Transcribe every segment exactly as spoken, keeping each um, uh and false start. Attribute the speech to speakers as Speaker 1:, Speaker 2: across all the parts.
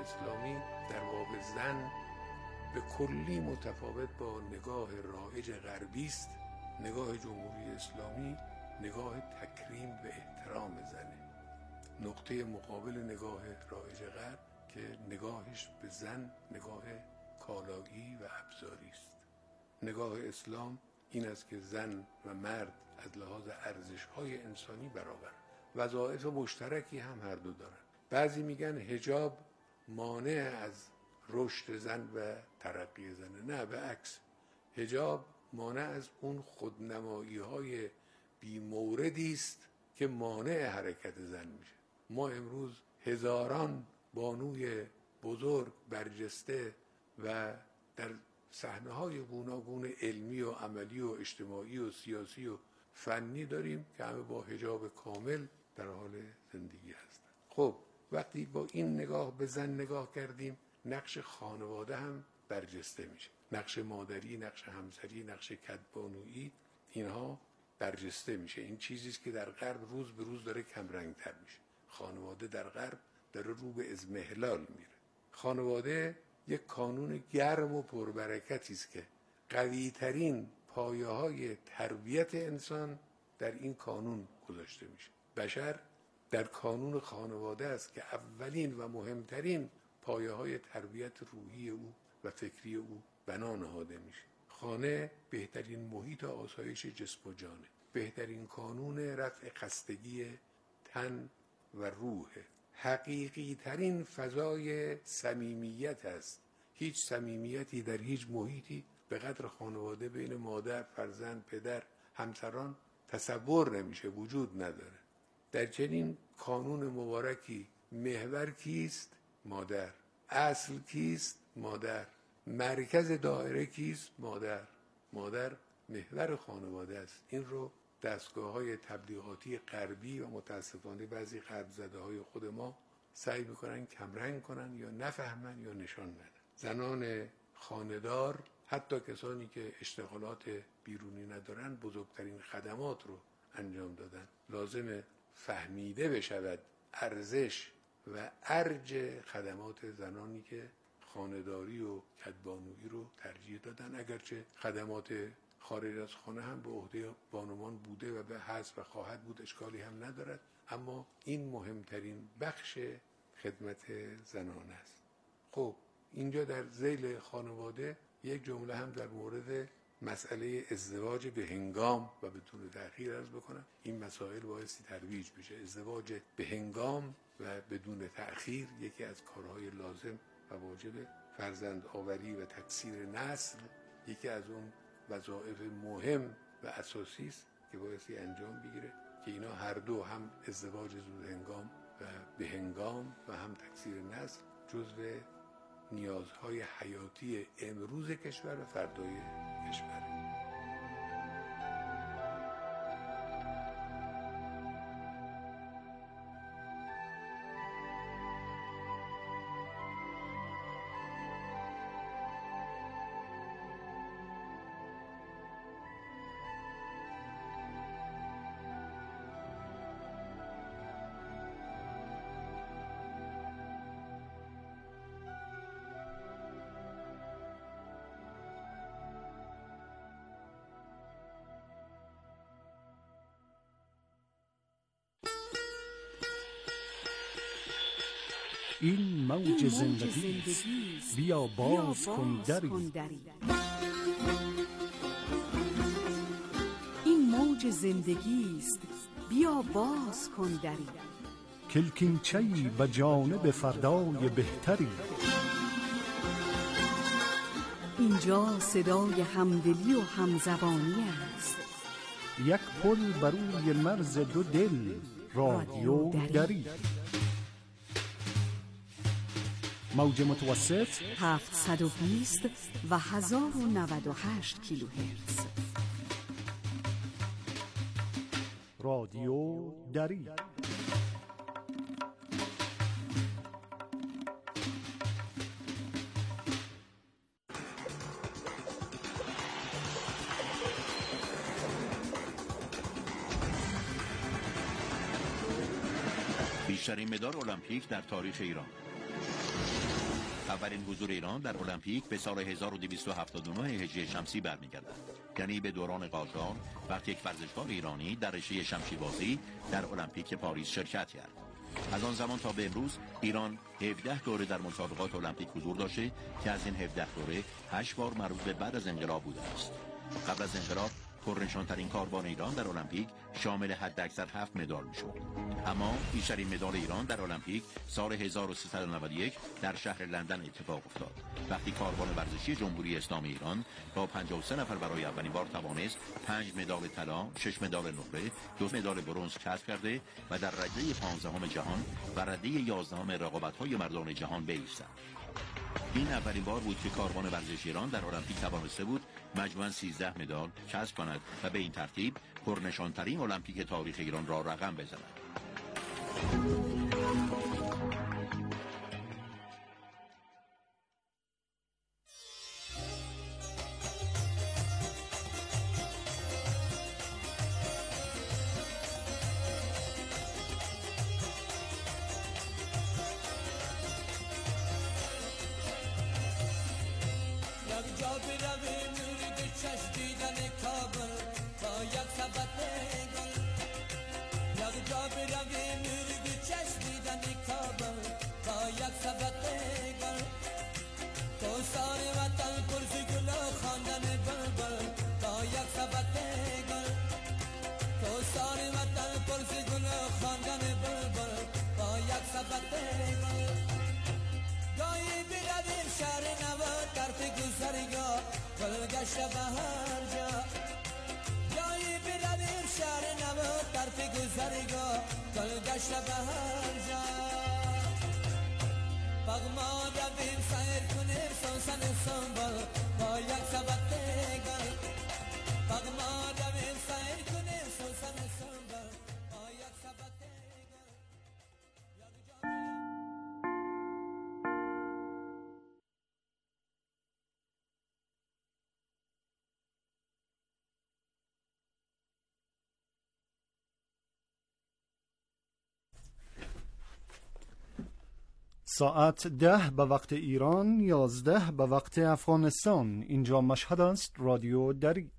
Speaker 1: اسلامی در واقع زن به کلی متفاوت با نگاه رایج غربی است. نگاه جمهوری اسلامی نگاه تکریم و احترام زنه، نقطه مقابل نگاه رایج غرب که نگاهش به زن نگاه کالایی و ابزاری است. نگاه اسلام این است که زن و مرد از لحاظ ارزش‌های انسانی برابر، وظایف مشترکی هم هر دو دارن. بعضی میگن حجاب مانع از رشد زن و ترقی زنه. نه، به عکس، حجاب مانع از اون خودنمایی‌های بی‌موردی است که مانع حرکت زن میشه. ما امروز هزاران بانوی بزرگ برجسته و در صحنه‌های گوناگون علمی و عملی و اجتماعی و سیاسی و فنی داریم که همه با حجاب کامل در حال زندگی هستند. خب وقتی با این نگاه به زن نگاه کردیم، نقش خانواده هم برجسته میشه. نقش مادری، نقش همسری، نقش کدبانویی، اینها برجسته میشه. این چیزیست که در غرب روز به روز داره کمرنگ‌تر میشه. خانواده در غرب داره رو به اضمحلال میره. خانواده یک کانون گرم و پربرکتی است که قوی‌ترین پایه‌های تربیت انسان در این کانون گذاشته میشه. بشر در کانون خانواده است که اولین و مهمترین پایه‌های تربیت روحی او و فکری او بنا نهاده میشه. خانه بهترین محیط آسایش جسم و جانه، بهترین کانون رفع خستگی تن و روح، حقیقی ترین فضای صمیمیت است. هیچ صمیمیتی در هیچ محیطی به قدر خانواده بین مادر، فرزند، پدر، همسران تصور نمیشه، وجود نداره. در چنین کانون مبارکی محور کیست؟ مادر. اصل کیست؟ مادر. مرکز دایره کیست؟ مادر. مادر محور خانواده است. این رو دستگاه‌های تبلیغاتی غربی و متاسفانه بعضی غرب زده‌های خود ما سعی می‌کنن کمرنگ کنن یا نفهمن یا نشان بدن. زنان خانه‌دار، حتی کسانی که اشتغالات بیرونی ندارن، بزرگترین خدمات رو انجام دادن. لازمه فهمیده بشود ارزش و ارج خدمات زنانی که خانه‌داری و کدبانویی رو ترجیح دادن، اگرچه خدمات خارج از خانه هم به عهده بانوان بوده و به حذف و خواهد بود، اشکالی هم ندارد، اما این مهمترین بخش خدمت زنان است. خب اینجا در ذیل خانواده یک جمله هم در مورد مسئله ازدواج به هنگام و بدون تأخیر عرض بکنم. این مسائل بایستی ترویج بشه. ازدواج به هنگام و بدون تأخیر یکی از کارهای لازم و واجب فرزند آوری و تکثیر نسل، یکی از اون وظایف مهم و اساسی است که بایستی انجام بگیره که اینا هر دو، هم ازدواج زود هنگام و به هنگام و هم تکثیر نسل، جزو نیازهای حیاتی امروز کشور و فردای کشور.
Speaker 2: این موج زندگی است، بیا باز کن دری.
Speaker 3: این موج زندگی است، بیا باز کن دری.
Speaker 2: کلکینچه‌ای به جانب فردای بهتری.
Speaker 3: اینجا صدای همدلی و همزبانی است.
Speaker 2: یک پل بر روی مرز دو دل، رادیو دری. موج متوسط
Speaker 3: هفتصد و بیست و هزار و نود و هشت کیلوهرتز.
Speaker 2: رادیو دری.
Speaker 4: بیشترین مدال المپیک در تاریخ ایران. اولین حضور ایران در المپیک به سال هزار و دویست و هفتاد و نه هجری شمسی برمیگردد، یعنی به دوران قاجار وقتی یک ورزشکار ایرانی در رشته شمشی بازی در المپیک پاریس شرکت کرد. از آن زمان تا به امروز ایران هفده دوره در مسابقات المپیک حضور داشته که از این هفده دوره هشت بار مربوط به بعد از انقلاب بوده است. قبل از انقلاب پرنشان‌ترین کاروان ایران در المپیک شامل حداکثر هفت مدال میشد. اما بیشترین مدال ایران در المپیک سال هزار و سیصد و نود و یک در شهر لندن اتفاق افتاد، وقتی کاروان ورزشی جمهوری اسلامی ایران با پنجاه و سه نفر برای اولین بار توانست پنج مدال طلا، شش مدال نقره، دو مدال برنز کسب کرده و در رده پانزدهم جهان و رده یازدهم رقابت‌های مردان جهان بایستد. این اولین بار بود که کاروان ورزشی ایران در المپیک توانسته بود مجموعاً سیزده مدال کسب کند و به این ترتیب پرنشان‌ترین المپیک تاریخ ایران را رقم بزند.
Speaker 2: ساعت ده به وقت ایران، یازده به وقت افغانستان. اینجا مشهد است، رادیو دری.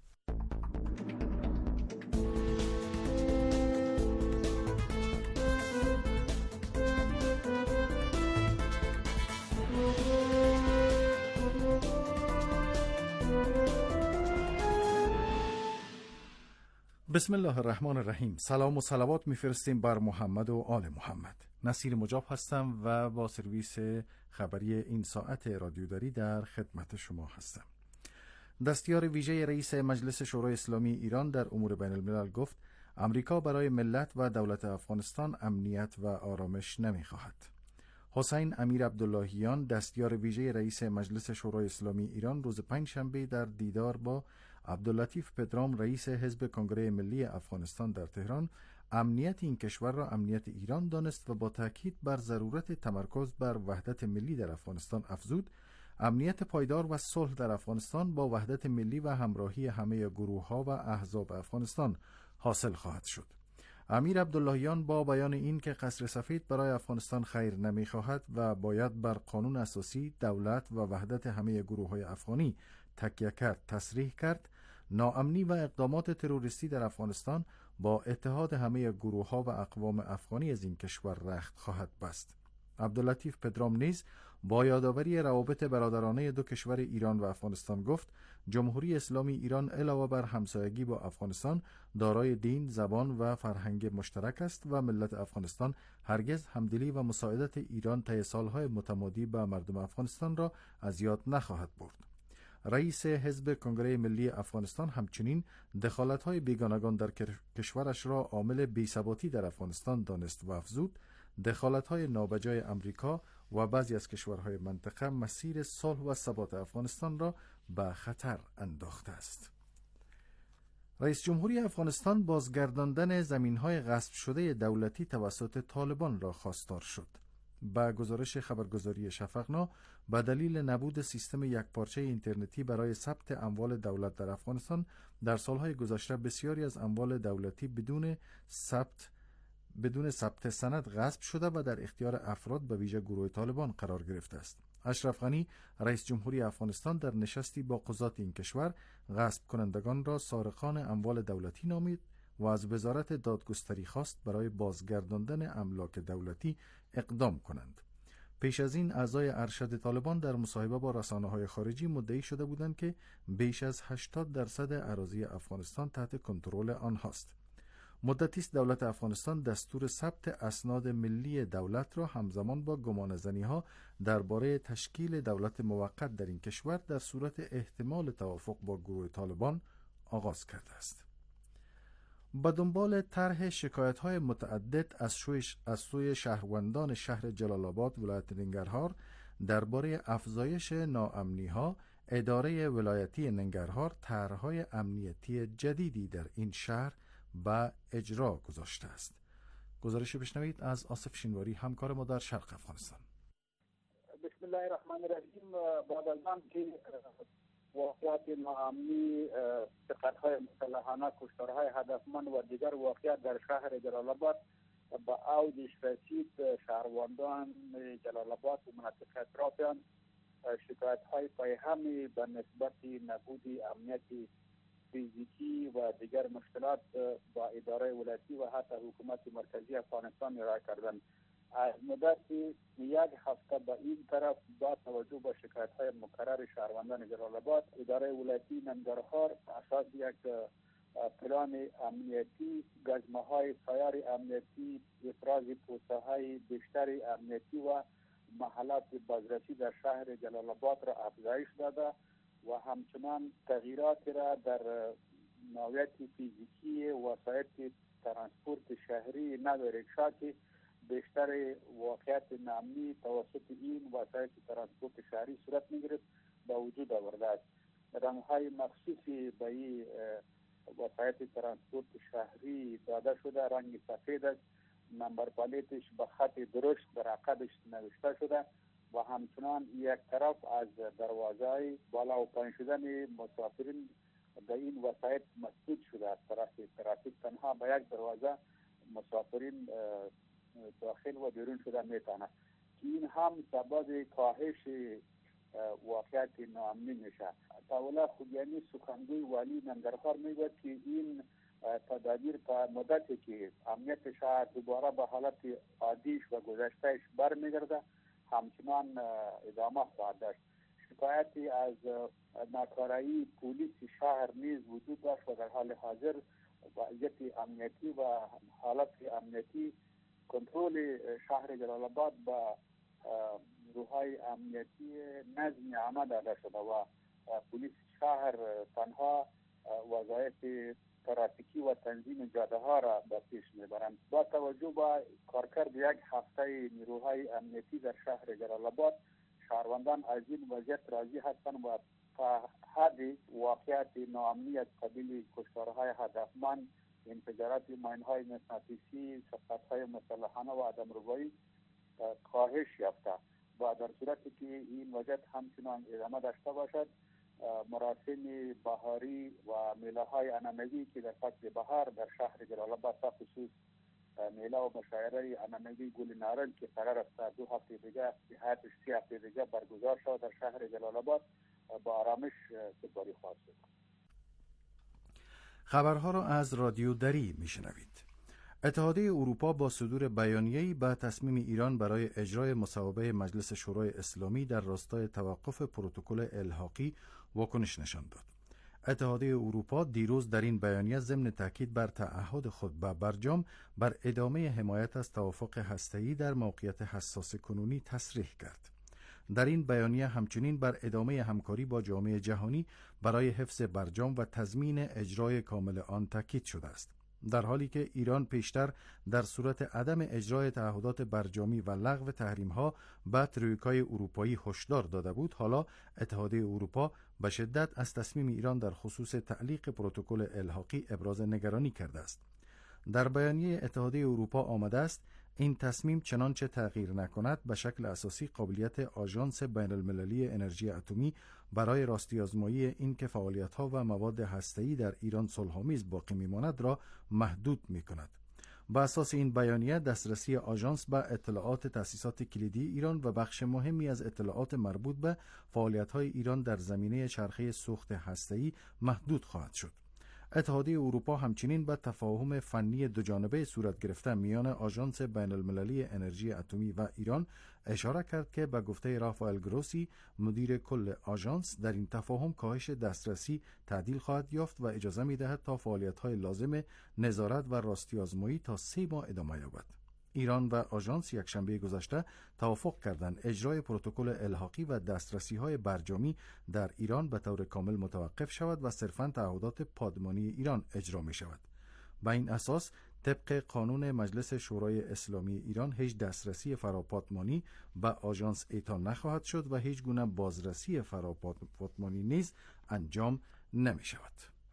Speaker 2: بسم الله الرحمن الرحیم. سلام و صلوات میفرستیم بر محمد و آل محمد. نصیر مجاب هستم و با سرویس خبری این ساعت رادیو دری در خدمت شما هستم. دستیار ویژه رئیس مجلس شورای اسلامی ایران در امور بین الملل گفت امریکا برای ملت و دولت افغانستان امنیت و آرامش نمیخواهد. حسین امیر عبداللهیان دستیار ویژه رئیس مجلس شورای اسلامی ایران روز پنجشنبه در دیدار با عبداللطیف پدرام رئیس حزب کنگره ملی افغانستان در تهران امنیت این کشور را امنیت ایران دانست و با تاکید بر ضرورت تمرکز بر وحدت ملی در افغانستان افزود امنیت پایدار و صلح در افغانستان با وحدت ملی و همراهی همه گروه‌ها و احزاب افغانستان حاصل خواهد شد. امیر عبداللهیان با بیان این که قصر سفید برای افغانستان خیر نمی‌خواهد و باید بر قانون اساسی، دولت و وحدت همه گروه‌های افغانی تکیه کرد، تصریح کرد ناامنی و اقدامات تروریستی در افغانستان با اتحاد همه گروه‌ها و اقوام افغانی از این کشور رخت خواهد بست. عبداللطیف پدرام نیز با یادآوری روابط برادرانه دو کشور ایران و افغانستان گفت جمهوری اسلامی ایران علاوه بر همسایگی با افغانستان دارای دین، زبان و فرهنگ مشترک است و ملت افغانستان هرگز همدلی و مساعدت ایران طی سالهای متمادی به مردم افغانستان را از یاد نخواهد برد. رئیس حزب کنگره ملی افغانستان همچنین دخالت‌های بیگانگان در کشورش را عامل بی‌ثباتی در افغانستان دانست و افزود دخالت‌های نابجای امریکا و بعضی از کشورهای منطقه مسیر صلح و ثبات افغانستان را به خطر انداخته است. رئیس جمهوری افغانستان بازگرداندن زمین‌های غصب شده دولتی توسط طالبان را خواستار شد. با گزارش خبرگزاری شفقنا به دلیل نبود سیستم یکپارچه اینترنتی برای ثبت اموال دولت در افغانستان در سالهای گذشته بسیاری از اموال دولتی بدون ثبت بدون ثبت سند غصب شده و در اختیار افراد به ویژه گروه طالبان قرار گرفته است. اشرف غنی رئیس جمهوری افغانستان در نشستی با قضات این کشور غصب کنندگان را سارقان اموال دولتی نامید و از وزارت دادگستری خواست برای بازگرداندن املاک دولتی اقدام کنند. پیش از این اعضای ارشد طالبان در مصاحبه با رسانه‌های خارجی مدعی شده بودند که بیش از هشتاد درصد اراضی افغانستان تحت کنترل آنهاست. مدتی است دولت افغانستان دستور ثبت اسناد ملی دولت را همزمان با گمانه‌زنی‌ها درباره تشکیل دولت موقت در این کشور در صورت احتمال توافق با گروه طالبان آغاز کرده است. به دنبال طرح شکایت‌های متعدد از از سوی شهروندان شهر جلال آباد ولایت ننگرهار درباره افزایش ناامنی‌ها، اداره ولایتی ننگرهار طرح‌های امنیتی جدیدی در این شهر به اجرا گذاشته است. گزارش بشنوید از آصف شینواری، همکار ما در شرق افغانستان.
Speaker 5: بسم الله الرحمن الرحیم. بعد از آنکه واقعات ناامنی، سقط‌های مسلحانه، کشتارهای هدفمند و دیگر واقعات در شهر جلال آباد به اوجش رسید، شهروندان جلال آباد و مناطق اطراف آن شکایت‌های پیهمی به نسبت نبود امنیت فیزیکی و دیگر مشکلات با اداره ولایتی و حتی حکومت مرکزی افغانستان ارائه کردند. از مدت یک هفته به این طرف با توجه به شکایت‌های مکرر شهروندان جلال آباد، اداره ولایتی ننگرهار اساس یک پلان امنیتی، گزمه‌های سایر امنیتی، افراز پوسته‌های بیشتر امنیتی و محلات بازرسی در شهر جلال آباد را افزایش داده و همچنان تغییرات را در نوعیت فیزیکی وسایل ترانسپورت شهری نو رکشا که بیشتر واقعیت نامنی توسط این وسایل ترانسپورت شهری صورت می‌گیرد به وجود آورده است. رنگ‌های مخصوصی به این وسایل ترانسپورت شهری داده شده. رنگ سفید است، نمبر پلیتش به خط درشت بر عقبش نوشته شده و همچنان یک طرف از دروازه بالا و پایین شدن مسافرین به این وسایل مسدود شده است. طرف ترافیک تنها به یک دروازه مسافرین داخل و بیرون شده میتونه که این هم سبب کاهش واقعیت ناامنی میشه. طاوله خوگیانی سخنگوی والی ننگرهار میگوید که این تدابیر تا مدتی که امنیت شهر دوباره به حالت عادیش و گذشتهش برمیگرده همچنان ادامه خواهد داشت. شکایتی از ناکارایی پلیس شهر نیز وجود داشت و در حال حاضر وضعیت امنیتی و حالت امنیتی کنترل شهر جلال آباد با نیروهای امنیتی نظم عمل داده شده و پلیس شهر تنها وظایف ترافیکی و تنظیم جاده ها را به پیش میبرند. با توجه به کارکرد یک هفته نیروهای امنیتی در شهر جلال آباد، شهروندان از این وضعیت راضی هستند و تا حد واقعیت ناامنی از قبیل کشتارهای هدفمند، انفجارات ماین‌های مغناطیسی، سقط‌های مسلحانه و عدم‌ربایی کاهش یافته و در صورتی که این وضعیت همچنان ادامه داشته باشد، مراسم بهاری و میله‌های عنعنوی که در فصل بهار در شهر جلال آباد خصوص میله و مشاعره عنعنوی گل نارنج که قرار است دو هفته دیگه نهایتش سی هفته دیگه برگزار شود در شهر جلال آباد با آرامش سپاری خواهد شد.
Speaker 2: خبرها را از رادیو دری میشنوید. اتحادیه اروپا با صدور بیانیه‌ای به تصمیم ایران برای اجرای مصوبه مجلس شورای اسلامی در راستای توقف پروتکل الحاقی واکنش نشان داد. اتحادیه اروپا دیروز در این بیانیه ضمن تاکید بر تعهد خود به برجام بر ادامه حمایت از توافق هسته‌ای در موقعیت حساس کنونی تصریح کرد. در این بیانیه همچنین بر ادامه همکاری با جامعه جهانی برای حفظ برجام و تضمین اجرای کامل آن تاکید شده است. در حالی که ایران پیشتر در صورت عدم اجرای تعهدات برجامی و لغو تحریم‌ها به ترویکای اروپایی هشدار داده بود، حالا اتحادیه اروپا به شدت از تصمیم ایران در خصوص تعلیق پروتکل الحاقی ابراز نگرانی کرده است. در بیانیه اتحادیه اروپا آمده است این تصمیم چنانچه تغییر نکند به شکل اساسی قابلیت آژانس بین المللی انرژی اتمی برای راستی آزمایی این که فعالیت‌ها و مواد هسته‌ای در ایران صلح‌آمیز باقی می‌ماند را محدود می‌کند. بر اساس این بیانیه دسترسی آژانس به اطلاعات تأسیسات کلیدی ایران و بخش مهمی از اطلاعات مربوط به فعالیت‌های ایران در زمینه چرخه سوخت هسته‌ای محدود خواهد شد. اتحادیه اروپا همچنین به تفاهم فنی دوجانبه صورت گرفته میان آژانس بین المللی انرژی اتمی و ایران اشاره کرد که به گفته رافائل گروسی مدیر کل آژانس در این تفاهم کاهش دسترسی تعدیل خواهد یافت و اجازه می‌دهد تا فعالیت‌های لازم نظارت و راستی آزمایی تا سه ماه ادامه یابد. ایران و آژانس یک شنبه گذشته توافق کردند اجرای پروتکل الحاقی و دسترسی‌های برجامی در ایران به طور کامل متوقف شود و صرفاً تعهدات پادمانی ایران اجرا می شود. با این اساس طبق قانون مجلس شورای اسلامی ایران هیچ دسترسی فراپادمانی به آژانس اعطا نخواهد شد و هیچ گونه بازرسی فراپادمانی نیز انجام نمی شود.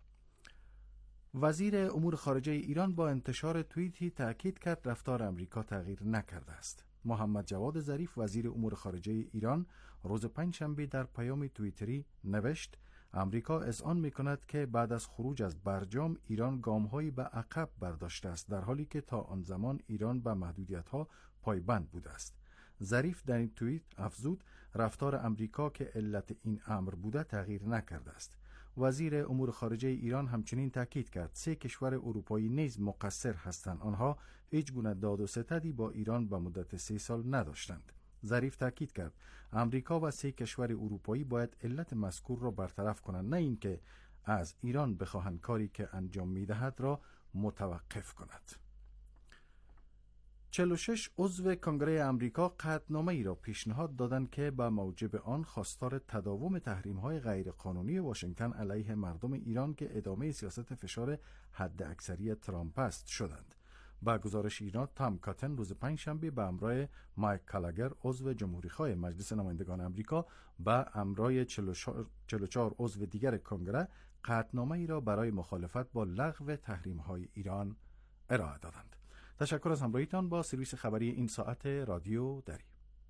Speaker 2: وزیر امور خارجه ایران با انتشار توییتی تأکید کرد رفتار امریکا تغییر نکرده است. محمد جواد ظریف وزیر امور خارجه ایران روز پنجشنبه در پیام توییتری نوشت امریکا اذعان می‌کند که بعد از خروج از برجام ایران گام‌هایی به عقب برداشته است در حالی که تا آن زمان ایران به محدودیت‌ها پایبند بوده است. ظریف در این توییت افزود رفتار امریکا که علت این امر بوده تغییر نکرده است. وزیر امور خارجه ایران همچنین تاکید کرد سه کشور اروپایی نیز مقصر هستند. آنها هیچ گونه داد و ستدی با ایران به مدت سه سال نداشتند. ظریف تاکید کرد امریکا و سه کشور اروپایی باید علت مذکور را برطرف کنند، نه اینکه از ایران بخواهند کاری که انجام می‌دهد را متوقف کند. چهل و شش عضو کنگره امریکا قطعنامه ای را پیشنهاد دادند که با موجب آن خواستار تداوم تحریم‌های غیرقانونی واشنگتن علیه مردم ایران که ادامه سیاست فشار حداکثری ترامپ است شدند. با گزارش ایران تام کاتن روز پنجشنبه به همراه مایک کالاگر عضو جمهوری‌خواه مجلس نمایندگان آمریکا به همراه چهل و چهار عضو دیگر کنگره قطعنامه ای را برای مخالفت با لغو تحریم‌های ایران ارائه دادند. تشکر از همراهیتان با سرویس خبری این ساعت رادیو دری.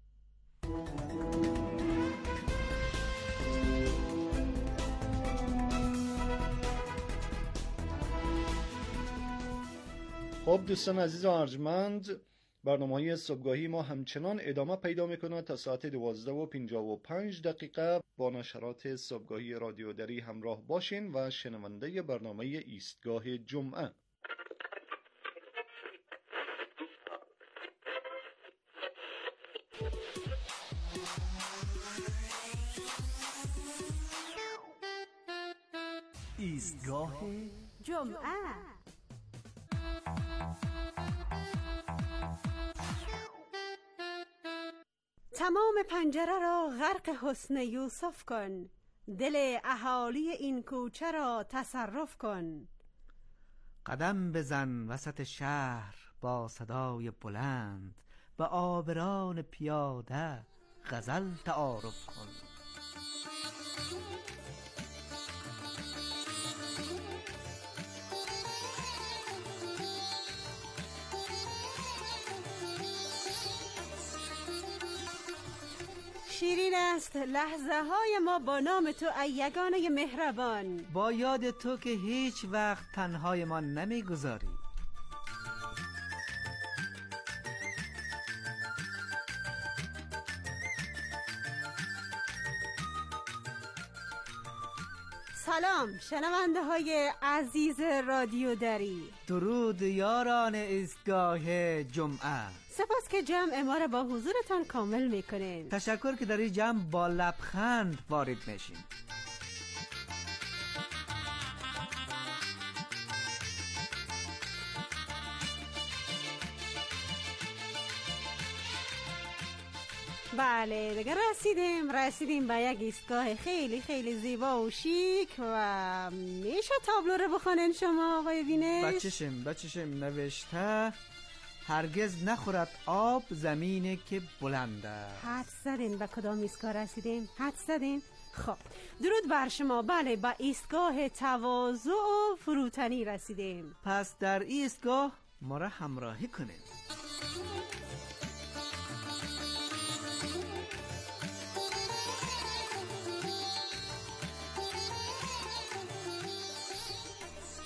Speaker 6: خب دوستان عزیز و ارجمند، برنامه‌های صبحگاهی ما همچنان ادامه پیدا می‌کند تا ساعت دوازده و پنجاه و پنج دقیقه با نشرات صبحگاهی رادیو دری همراه باشین و شنونده برنامه ایستگاه جمعه.
Speaker 3: ایستگاه جمعه. تمام پنجره را غرق حسن یوسف کن، دل اهالی این کوچه را تصرف کن.
Speaker 7: قدم بزن وسط شهر با صدای بلند، به آبران پیاده غزل تعارف کن.
Speaker 3: شیرین است لحظه های ما با نام تو ای یگانه مهربان،
Speaker 7: با یاد تو که هیچ وقت تنهای ما نمیگذاری.
Speaker 3: سلام شنونده های عزیز رادیو دری.
Speaker 7: درود یاران ایستگاه جمعه.
Speaker 3: سپاس که جمع ما را با حضورتان کامل میکنین.
Speaker 7: تشکر که در این جمع با لبخند وارد میشین.
Speaker 3: بله دیگه رسیدیم رسیدیم به یک ایستگاه خیلی خیلی زیبا و شیک و میشه تابلو رو بخونین شما آقای بینش؟
Speaker 7: بچشم بچشم نوشته هرگز نخورد آب زمینه که بلنده.
Speaker 3: حد زدین به کدام ایستگاه رسیدیم؟ حد زدین؟ خب درود بر شما. بله به ایستگاه تواضع و فروتنی رسیدیم.
Speaker 7: پس در ایستگاه ما را همراهی کنیم.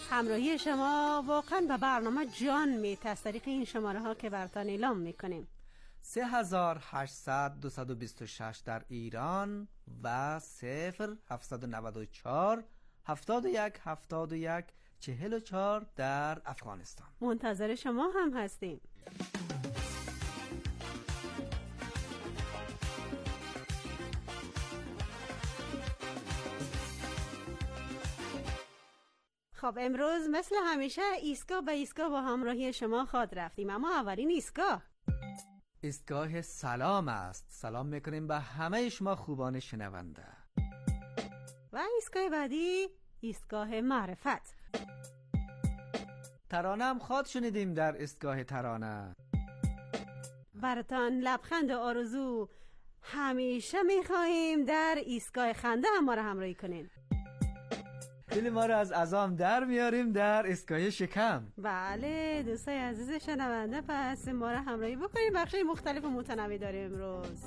Speaker 3: همراهی شما واقعا به برنامه جان میت از طریق این شماره ها که براتون اعلام میکنیم.
Speaker 7: سه هزار هشتصد دویست و بیست و شش در ایران و صفر هفتصد و نود و چهار هفتاد و یک هفتاد و یک چهل و چهار در افغانستان.
Speaker 3: منتظر شما هم هستیم. خب امروز مثل همیشه ایستگاه به ایستگاه با همراهی شما خود رفتیم، اما اولین ایستگاه
Speaker 7: ایستگاه سلام است. سلام میکنیم به همه شما خوبان شنونده.
Speaker 3: و ایستگاه بعدی ایستگاه معرفت.
Speaker 7: ترانه هم خواد شنیدیم در ایستگاه ترانه.
Speaker 3: براتان لبخند آرزو همیشه میخواهیم در ایستگاه خنده هم ما را همراهی کنین.
Speaker 7: دل ما را از عزام در میاریم در ایستگاه شکم.
Speaker 3: بله دوستای عزیز شنونده، پس ما را همراهی بکنیم. بخشای مختلف و متنوع داریم امروز.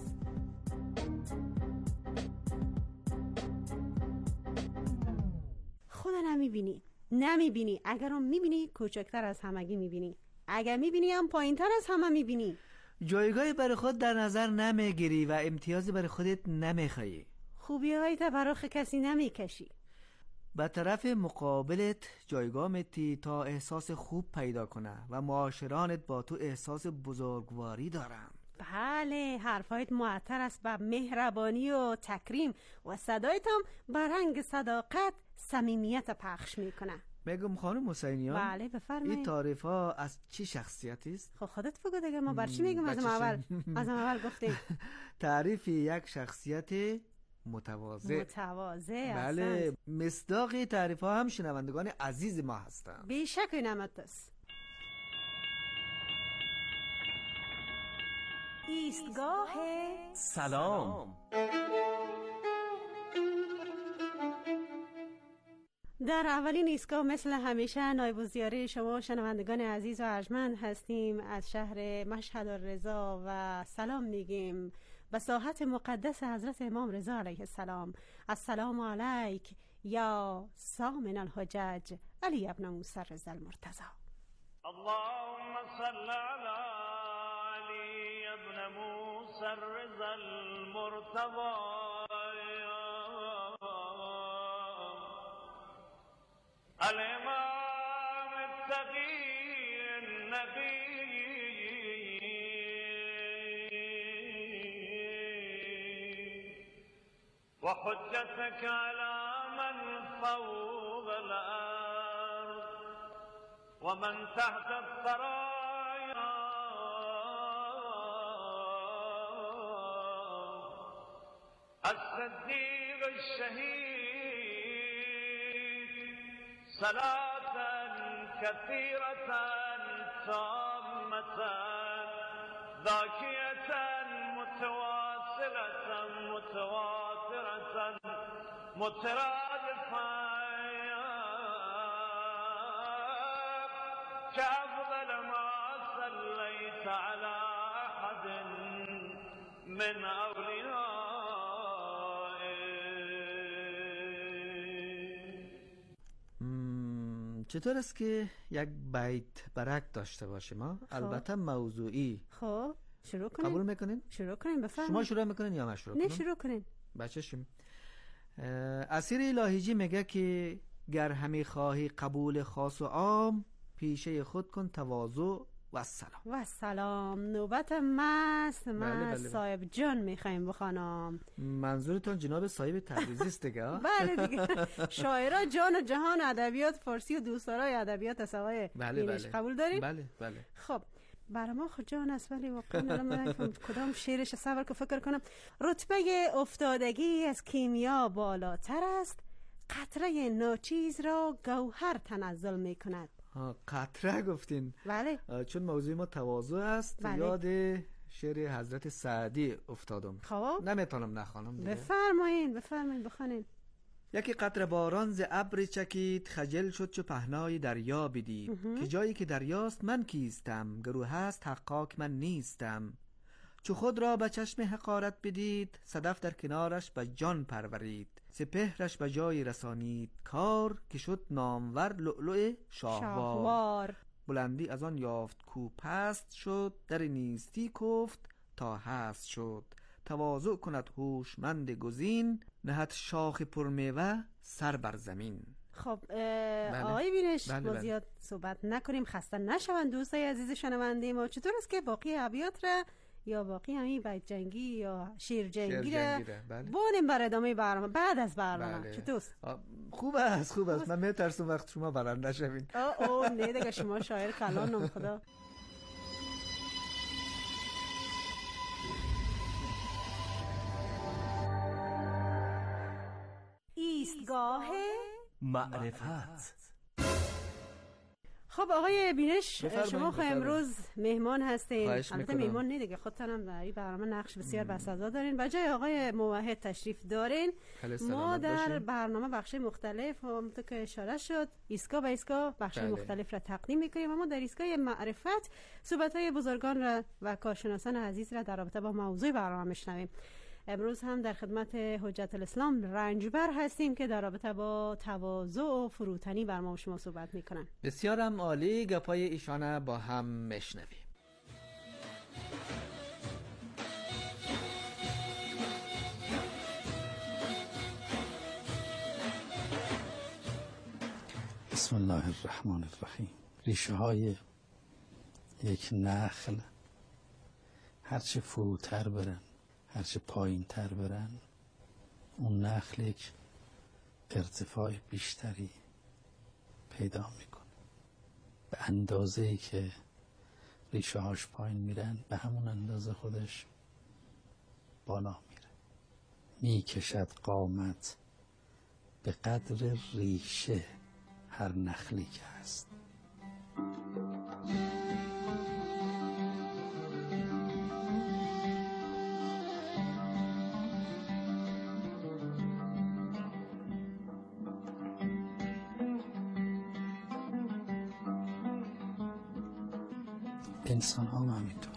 Speaker 3: خدا نمیبینی نمیبینی، اگر هم میبینی کوچکتر از همگی میبینی، اگر میبینی هم پایینتر از همه میبینی.
Speaker 7: جایگاهی برای خود در نظر نمیگیری و امتیازی برای خودت نمیخوایی.
Speaker 3: خوبی هایت برای کسی نمیکشی.
Speaker 7: به طرف مقابلت جایگاه میتی تا احساس خوب پیدا کنه و معاشرانت با تو احساس بزرگواری دارن.
Speaker 3: بله حرفایت معطر است به مهربانی و تکریم و صدایت هم به رنگ صداقت صمیمیت پخش میکنه.
Speaker 7: بگم خانم حسینیان،
Speaker 3: بله بفرمایید.
Speaker 7: این تعریف ها از چی شخصیتی است؟
Speaker 3: خب خودت بگو دیگه، ما بر چی میگم؟ از اول از اول گفتیم
Speaker 7: تعریف یک شخصیت متواضع.
Speaker 3: متواضع.
Speaker 7: بله مصداق تعریف ها هم شنوندگان عزیز ما هستند.
Speaker 3: بیشک اینمت است. ایستگاه
Speaker 8: سلام.
Speaker 3: در اولین ایستگاه مثل همیشه نایب الزیاره شما شنوندگان عزیز و ارجمند هستیم. از شهر مشهد الرضا و سلام میگیم به ساحت مقدس حضرت امام رضا علیه السلام. السلام علیک یا سامن الحجج علی ابن موسی رضا المرتضی.
Speaker 9: اللهم صل علی علی ابن موسی رضا المرتضی الامام التقی النبی وحجتك على من فوق الأرض ومن تحت الثرايا الصديق الشهيد صلاة كثيرة تامة ذاكية متواصلة متواترة مترادفة كأفضل ما صليت على أحد من أوليائه.
Speaker 7: چطور است که یک بیت برک داشته باشیم ما؟ البته موضوعی.
Speaker 3: خب شروع کنیم.
Speaker 7: قبول میکنین؟
Speaker 3: شروع کنیم بفرمایید.
Speaker 7: شما شروع میکنین یا من شروع کنم؟
Speaker 3: نه شروع کنین.
Speaker 7: بچه شیم. اسیر الهیجی میگه که گر همی خواهی قبول خاص و عام پیشه خود کن تواضع و سلام.
Speaker 3: و سلام. نوبت مست من بله بله. صاحب جان میخوایم بخوانم.
Speaker 7: منظورتون جناب صاحب تبریزی است دیگه؟
Speaker 3: بله دیگه. شاعرها جان و جهان ادبیات فارسی و دوستدارای ادبیات از آقای
Speaker 7: بله بله.
Speaker 3: قبول دارید؟
Speaker 7: بله بله.
Speaker 3: خب برای ما خود جان است ولی واقعا الان کدام شعرش صبر که فکر کنم. رتبه افتادگی از کیمیا بالاتر است، قطره ناچیز را گوهر تنزل می کند.
Speaker 7: قطره گفتین؟
Speaker 3: بله.
Speaker 7: چون موضوع ما تواضع است بله. یاد شعر حضرت سعدی افتادم.
Speaker 3: خب
Speaker 7: نمیتونم نخوانم دیگه.
Speaker 3: بفرمایین بفرمایین بخوانین.
Speaker 7: یکی قطره باران ز ابر چکید، خجل شد چو پهنای دریا بدید. که جایی که دریاست من کیستم، گرو هست حقاک من نیستم. چو خود را به چشم حقارت بدید، صدف در کنارش به جان پرورید. سپهرش به جای رسانید کار، که شد نامور لؤلؤ شاهوار.
Speaker 3: شاهوار
Speaker 7: بلندی از آن یافت کو پست شد، در نیستی کفت تا هست شد. تواضع کند هوشمند گزین، نهد شاخ پرمیوه سر بر زمین.
Speaker 3: خب آقای بینش
Speaker 7: بله
Speaker 3: ما
Speaker 7: بله.
Speaker 3: زیاد صحبت نکنیم، خسته نشوند دوستای عزیز شنونده ما. چطور است که باقی ابیات را یا باقی همین بیت جنگی یا شیر جنگی را
Speaker 7: بله.
Speaker 3: بونیم بر ادامه برنامه بعد از برنامه
Speaker 7: بله.
Speaker 3: چطور؟
Speaker 7: خوب است خوب است. من میترسم وقت شما برنده شوین.
Speaker 3: آه اوه نه دیگه شما شاعر کلانم خدا. ایستگاه
Speaker 8: معرفت.
Speaker 3: خب آقای بینش
Speaker 7: بفرمایید،
Speaker 3: شما خو
Speaker 7: بفرمایید.
Speaker 3: امروز مهمان هستین.
Speaker 7: خواهش
Speaker 3: البته
Speaker 7: میکنم.
Speaker 3: مهمان نه دیگه، خودتونم در این برنامه نقش بسیار بسزا دارین. بجای آقای موحد تشریف دارین.
Speaker 7: خیلی
Speaker 3: ما
Speaker 7: سلامت
Speaker 3: در
Speaker 7: باشین.
Speaker 3: برنامه بخش مختلف همونطور که اشاره شد ایستگاه به ایستگاه بخش
Speaker 7: بله.
Speaker 3: مختلف را تقدیم میکنیم. اما در ایستگاه معرفت صحبت های بزرگان را و کارشناسان عزیز را در رابطه با موضوع برنامه میشنویم. امروز هم در خدمت حجت الاسلام رنجبر هستیم که در رابطه با تواضع و فروتنی بر ما و شما صحبت میکنن.
Speaker 7: بسیارم عالی. گپای ایشانه با هم میشنویم.
Speaker 10: بسم الله الرحمن الرحیم. ریشه های یک نخل هرچه فروتر برن، هرچه پایین تر برن، اون نخل یک ارتفاع بیشتری پیدا میکنه. به اندازه ای که ریشه هاش پایین میرن به همون اندازه خودش بالا میره. میکشد قامت به قدر ریشه هر نخلی که هست. انسان ها هم همینطوره.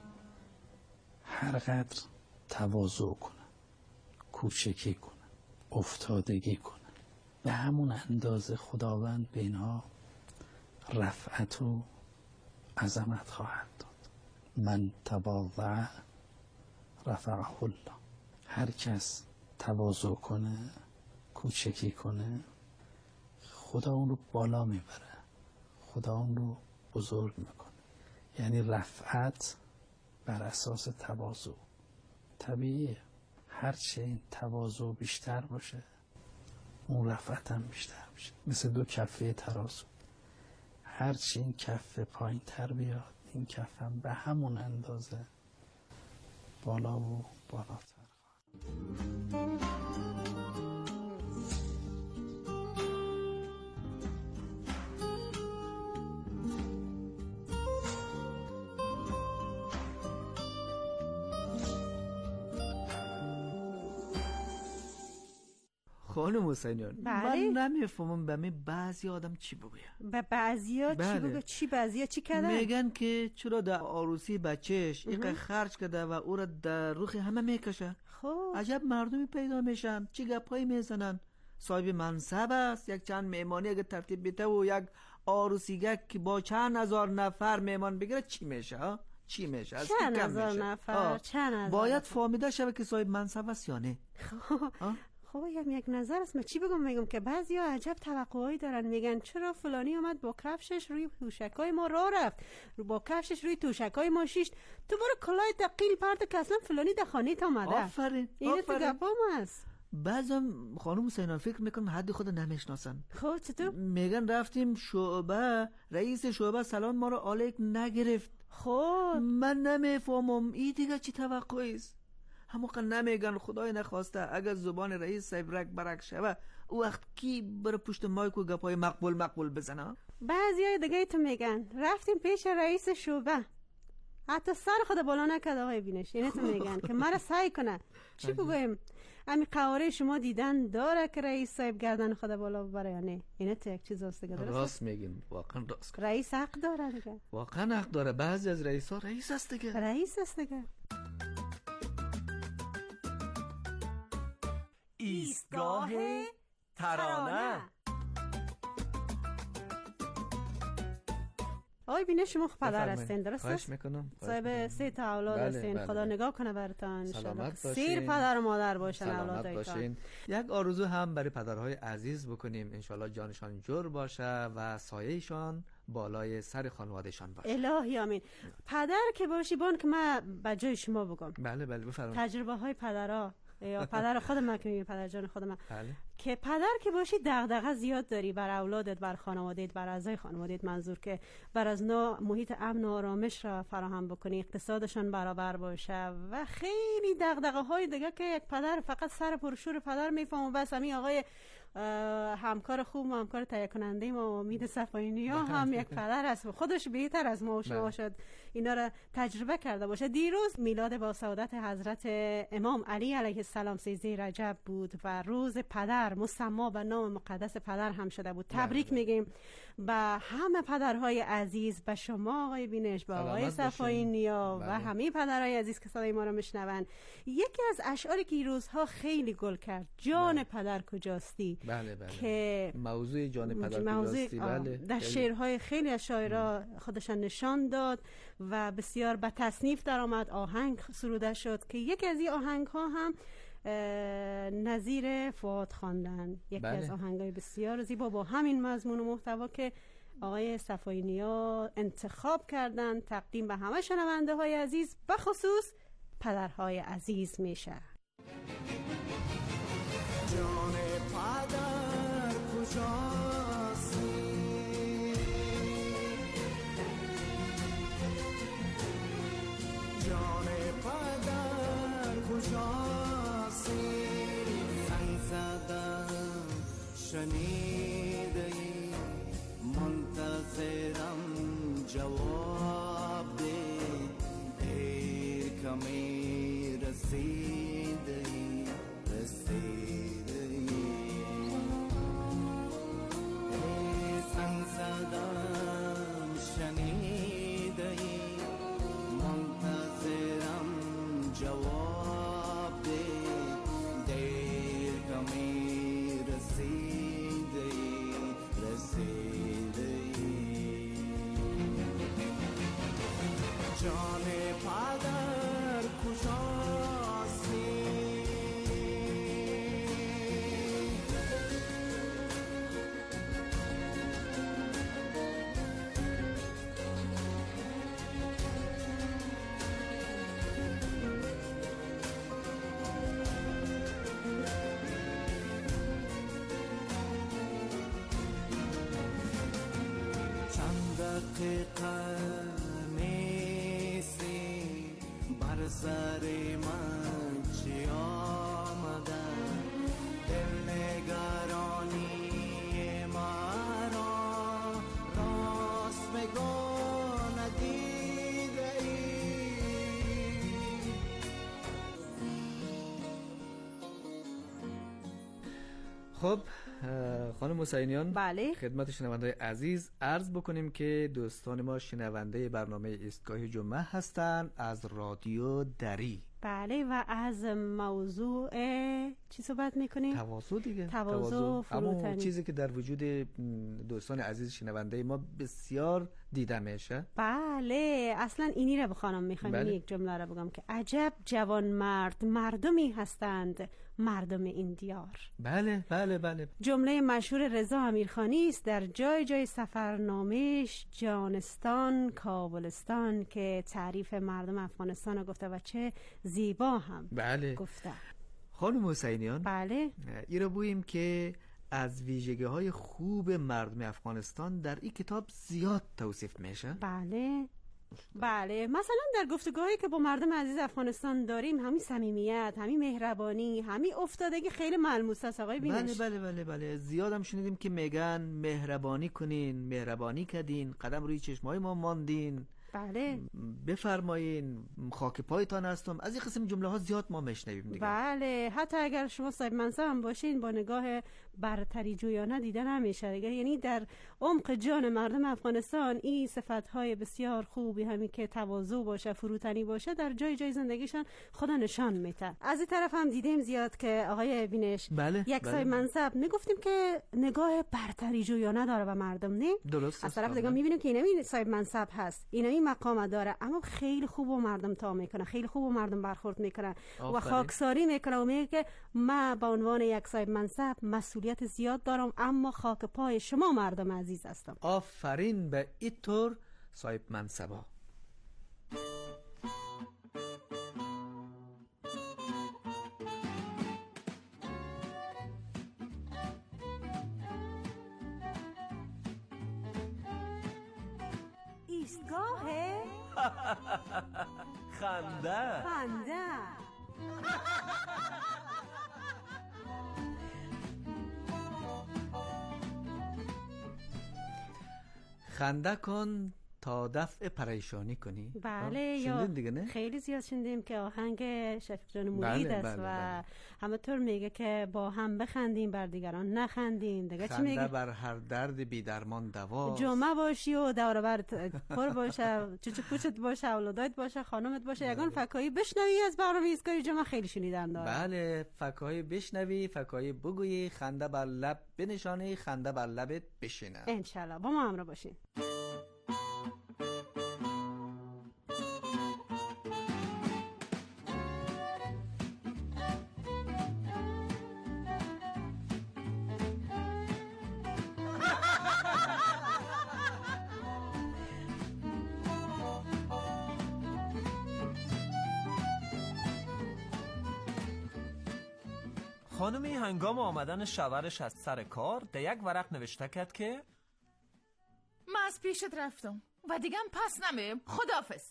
Speaker 10: هر قدر تواضع کنن، کوچکی کنن، افتادگی کنن، به همون اندازه خداوند به اینها رفعت و عظمت خواهد داد. من تواضع رفعه الله. هر کس تواضع کنه، کوچکی کنه، خدا اون رو بالا میبره، خدا اون رو بزرگ میکنه. یعنی رفعت بر اساس تواضع. طبیعیه هرچه این تواضع بیشتر باشه اون رفعت هم بیشتر میشه. مثل دو کفه ترازو، هرچی این کفه پایین تر بیاد این کفه هم به همون اندازه بالا و بالاتر خواهد.
Speaker 7: خانم حسینیان
Speaker 3: بله؟
Speaker 7: من نمیفهمم به می بعضی آدم چی بگویم.
Speaker 3: به بعضیا
Speaker 7: بله.
Speaker 3: چی بگه؟ چی بعضیا چی کردن؟
Speaker 7: میگن که چرا در عروسی بچهش اینقدر خرج کرده و او را در روخ همه میکشه.
Speaker 3: خب
Speaker 7: عجب مردمی پیدا میشن چی گپایی میزنن. صاحب منصب است، یک چند مهمانی اگه ترتیب بیته و یک عروسیگک که با چند هزار نفر مهمان بگیره چی میشه ها؟ چی میشه؟ از
Speaker 3: چند
Speaker 7: کی کم
Speaker 3: هزار
Speaker 7: میشه؟
Speaker 3: نفر
Speaker 7: آه.
Speaker 3: چند هزار
Speaker 7: باید
Speaker 3: نفر.
Speaker 7: فهمیده شوه که صاحب منصب است یا نه. آه؟
Speaker 3: خب هم یک نظر است. من چی بگم؟ میگم که بعضیا عجب توقعایی دارن. میگن چرا فلانی اومد با کفشش روی توشکای ما راه رفت، رو با کفشش روی توشکای ما شیشت، تو برو کلاه دقیل پرد که اصلا فلانی در خانه تا اومده.
Speaker 7: آفرین
Speaker 3: این تو
Speaker 7: آفرین.
Speaker 3: گپام است.
Speaker 7: بعضم خانم حسینان فکر میکنن حد خود نمیشناسن.
Speaker 3: خب چطور؟
Speaker 7: میگن رفتیم شعبه، رئیس شعبه سلام ما رو علیک نگرفت.
Speaker 3: خب
Speaker 7: من نمیفهمم این دیگه چی توقعی است. هموقع نمیگن خدای نخواسته اگر زبان رئیس صاحب رک برک شوه او وقت کی بره پشت مایک و گپای مقبول مقبول بزنه.
Speaker 3: بعضیای دیگه تو میگن رفتیم پیش رئیس شعبه، حتی سر خود بالا نکرد آقای بینش. اینه تو میگن که مرا سعی کنه. چی بگویم؟ امی قواره شما دیدن داره که رئیس صاحب گردن خود بالا ببره یا نه؟ اینه تو یک چیز است دیگه. درست
Speaker 7: راست میگین، واقعا راست.
Speaker 3: رئیس حق داره دیگه.
Speaker 7: واقعا حق داره. بعضی از رئیس ها رئیس است دیگه.
Speaker 3: رئیس است دیگه.
Speaker 8: ایستگاه ترانه.
Speaker 3: آقای بینه شما پدر هستین درست است؟
Speaker 7: خواهش میکنم.
Speaker 3: صاحب سه تا اولاد
Speaker 7: بله،
Speaker 3: هستین.
Speaker 7: بله،
Speaker 3: خدا
Speaker 7: بله.
Speaker 3: نگاه کنه براتون.
Speaker 7: سلامت باشین.
Speaker 3: سیر پدر و مادر باشن
Speaker 7: اولادایتان. باشین. یک آرزو هم برای پدرهای عزیز بکنیم، انشالله جانشان جور باشه و سایه‌شان بالای سر خانوادهشان باشه.
Speaker 3: الهی آمین. پدر که باشی بان که من به جای شما بگم.
Speaker 7: بله بله بفرمایید.
Speaker 3: تجربه های پدرها یا پدر خود من که میگم پدر جان خود من
Speaker 7: بله.
Speaker 3: که پدر که باشی دغدغه زیاد داری بر اولادت، بر خانوادهت، بر اعضای خانوادهت، منظور که بر از نوع محیط امن و آرامش را فراهم بکنی، اقتصادشان برابر باشه و خیلی دغدغه های دیگه که یک پدر فقط سر پرشور پدر میفهمه. بس همین آقای همکار خوب و همکار تهیه کننده ما امید صفاینی ها هم یک پدر است و خودش بهتر از ما و شما شد اینا را تجربه کرده باشه. دیروز میلاد با سعادت حضرت امام علی علیه السلام سیزده رجب بود و روز پدر مسما به نام مقدس پدر هم شده بود. تبریک میگیم به همه پدرهای عزیز، به شما آقای بینش، به آقای صفاینی ها و همه پدرهای عزیز که صدای ما را میشنون. یکی از اشعاری که روزها خیلی گل کرد، جان بله. پدر کجاستی؟
Speaker 7: بله بله.
Speaker 3: که
Speaker 7: موضوع جان پدر
Speaker 3: موضوع
Speaker 7: کجاستی بله.
Speaker 3: در شعرهای خیلی از شاعرها خودشان نشان داد و بسیار به تصنیف در آمد، آهنگ سروده شد که یکی از این آهنگ ها هم نظیر فؤاد خواندن، یکی بله. از آهنگای بسیار زیبا با همین مضمون و محتوا که آقای صفاینیا انتخاب کردن تقدیم به همه شنونده های عزیز، به خصوص پدرهای عزیز میشه.
Speaker 11: جان پدر کجاستی؟ جان پدر کجاستی؟ زنگ زدم شنیده ای، منتظرم جواب ده، دیر کمی رسیده ای رسیده ای. زنگ زدم شنیده ای، منتظرم جواب ده، دیر کمی رسیده ای رسیده ای. جان پدر کجاستی؟ چند دقیقه نیستی بر سر من چی آمده؟ دل نگرانی مرا راست بگو ندیده ای.
Speaker 7: خب خانم حسینیان،
Speaker 3: بله.
Speaker 7: خدمت شنونده‌های عزیز عرض بکنیم که دوستان ما شنونده برنامه ایستگاه جمعه هستند از رادیو دری.
Speaker 3: بله و از موضوع چی صحبت میکنیم؟
Speaker 7: تواضع دیگه.
Speaker 3: تواضع فروتنی.
Speaker 7: اما چیزی که در وجود دوستان عزیز شنونده ما بسیار دیده میشه.
Speaker 3: بله اصلا اینی را بخوانم میخوام بله. یک جمله را بگم که عجب جوان مرد مردمی هستند مردم این دیار.
Speaker 7: بله بله بله.
Speaker 3: جمله مشهور رضا امیرخانی است در جای جای سفرنامه‌اش جانستان کابلستان که تعریف مردم افغانستان رو گفته و چه زیبا هم
Speaker 7: بله.
Speaker 3: گفته.
Speaker 7: خانم حسینیان،
Speaker 3: بله
Speaker 7: ای را بوییم که از ویژگی های خوب مردم افغانستان در این کتاب زیاد توصیف میشه.
Speaker 3: بله بله مثلا در گفتگوهایی که با مردم عزیز افغانستان داریم همین صمیمیت، همین مهربانی، همین افتادگی خیلی ملموس است آقای بینش.
Speaker 7: بله بله بله بله زیاد هم شنیدیم که میگن مهربانی کنین، مهربانی کردین، قدم روی چشمای ما ماندین،
Speaker 3: بله
Speaker 7: بفرمایین، خاک پایتان هستم. از این قسم جمله ها زیاد ما میشنویم دیگه.
Speaker 3: بله حتی اگر شما صاحب منصب هم باشین با نگاه برتری جویانه دیده نمیشه دیگه. یعنی در عمق جان مردم افغانستان این صفت‌های بسیار خوبی همین که تواضع باشه، فروتنی باشه، در جای جای زندگیشان خدا نشان میده. از این طرف هم دیدیم زیاد که آقای بینش
Speaker 7: بله،
Speaker 3: یک
Speaker 7: بله.
Speaker 3: صاحب منصب میگفتیم که نگاه برتری جویانه داره به مردم، نه؟
Speaker 7: درست.
Speaker 3: از طرف دیگه میبینیم که اینمی صاحب منصب هست، اینمی مقام داره، اما خیلی خوب و مردم تا میکنه، خیلی خوب و مردم برخورد میکنه و خاکساری میکنه و میگه که من به عنوان یک صاحب منصب مسئولیت زیاد دارم، اما خاک پای شما مردم عزیز هستم.
Speaker 7: آفرین به اینطور صاحب منصبا.
Speaker 3: ایستگاه
Speaker 8: خنده
Speaker 3: خنده.
Speaker 7: خنده کن تا دفع پریشانی کنی.
Speaker 3: بله، یا
Speaker 7: دیگه نه؟
Speaker 3: خیلی زیاد شنیدیم که آهنگ شفیق جان مرید
Speaker 7: بله،
Speaker 3: است
Speaker 7: بله،
Speaker 3: و
Speaker 7: بله.
Speaker 3: همونطور میگه که با هم بخندیم بر دیگران نخندیم. دیگه چی
Speaker 7: خنده
Speaker 3: میگه؟
Speaker 7: بر هر درد بی درمان دواست.
Speaker 3: جمعه باشی و دور برت پر باشه، چوچو پوچت باشه، اولادات باشه، خانمت باشه، یگان فکایی بشنوی از برنامه ایستگاه جمعه خیلی شنیدن داره.
Speaker 7: بله، فکایی بشنوی، فکایی بگویی، خنده بر لب بنشانی، خنده بر لبت بشینه.
Speaker 3: انشالله با ما همراه باشین.
Speaker 8: خانمی هنگام آمدن شوهرش از سر کار در یک ورق نوشته کرد که
Speaker 12: من از پیشت رفتم و دیگه هم پس نمیم. خداحافظ.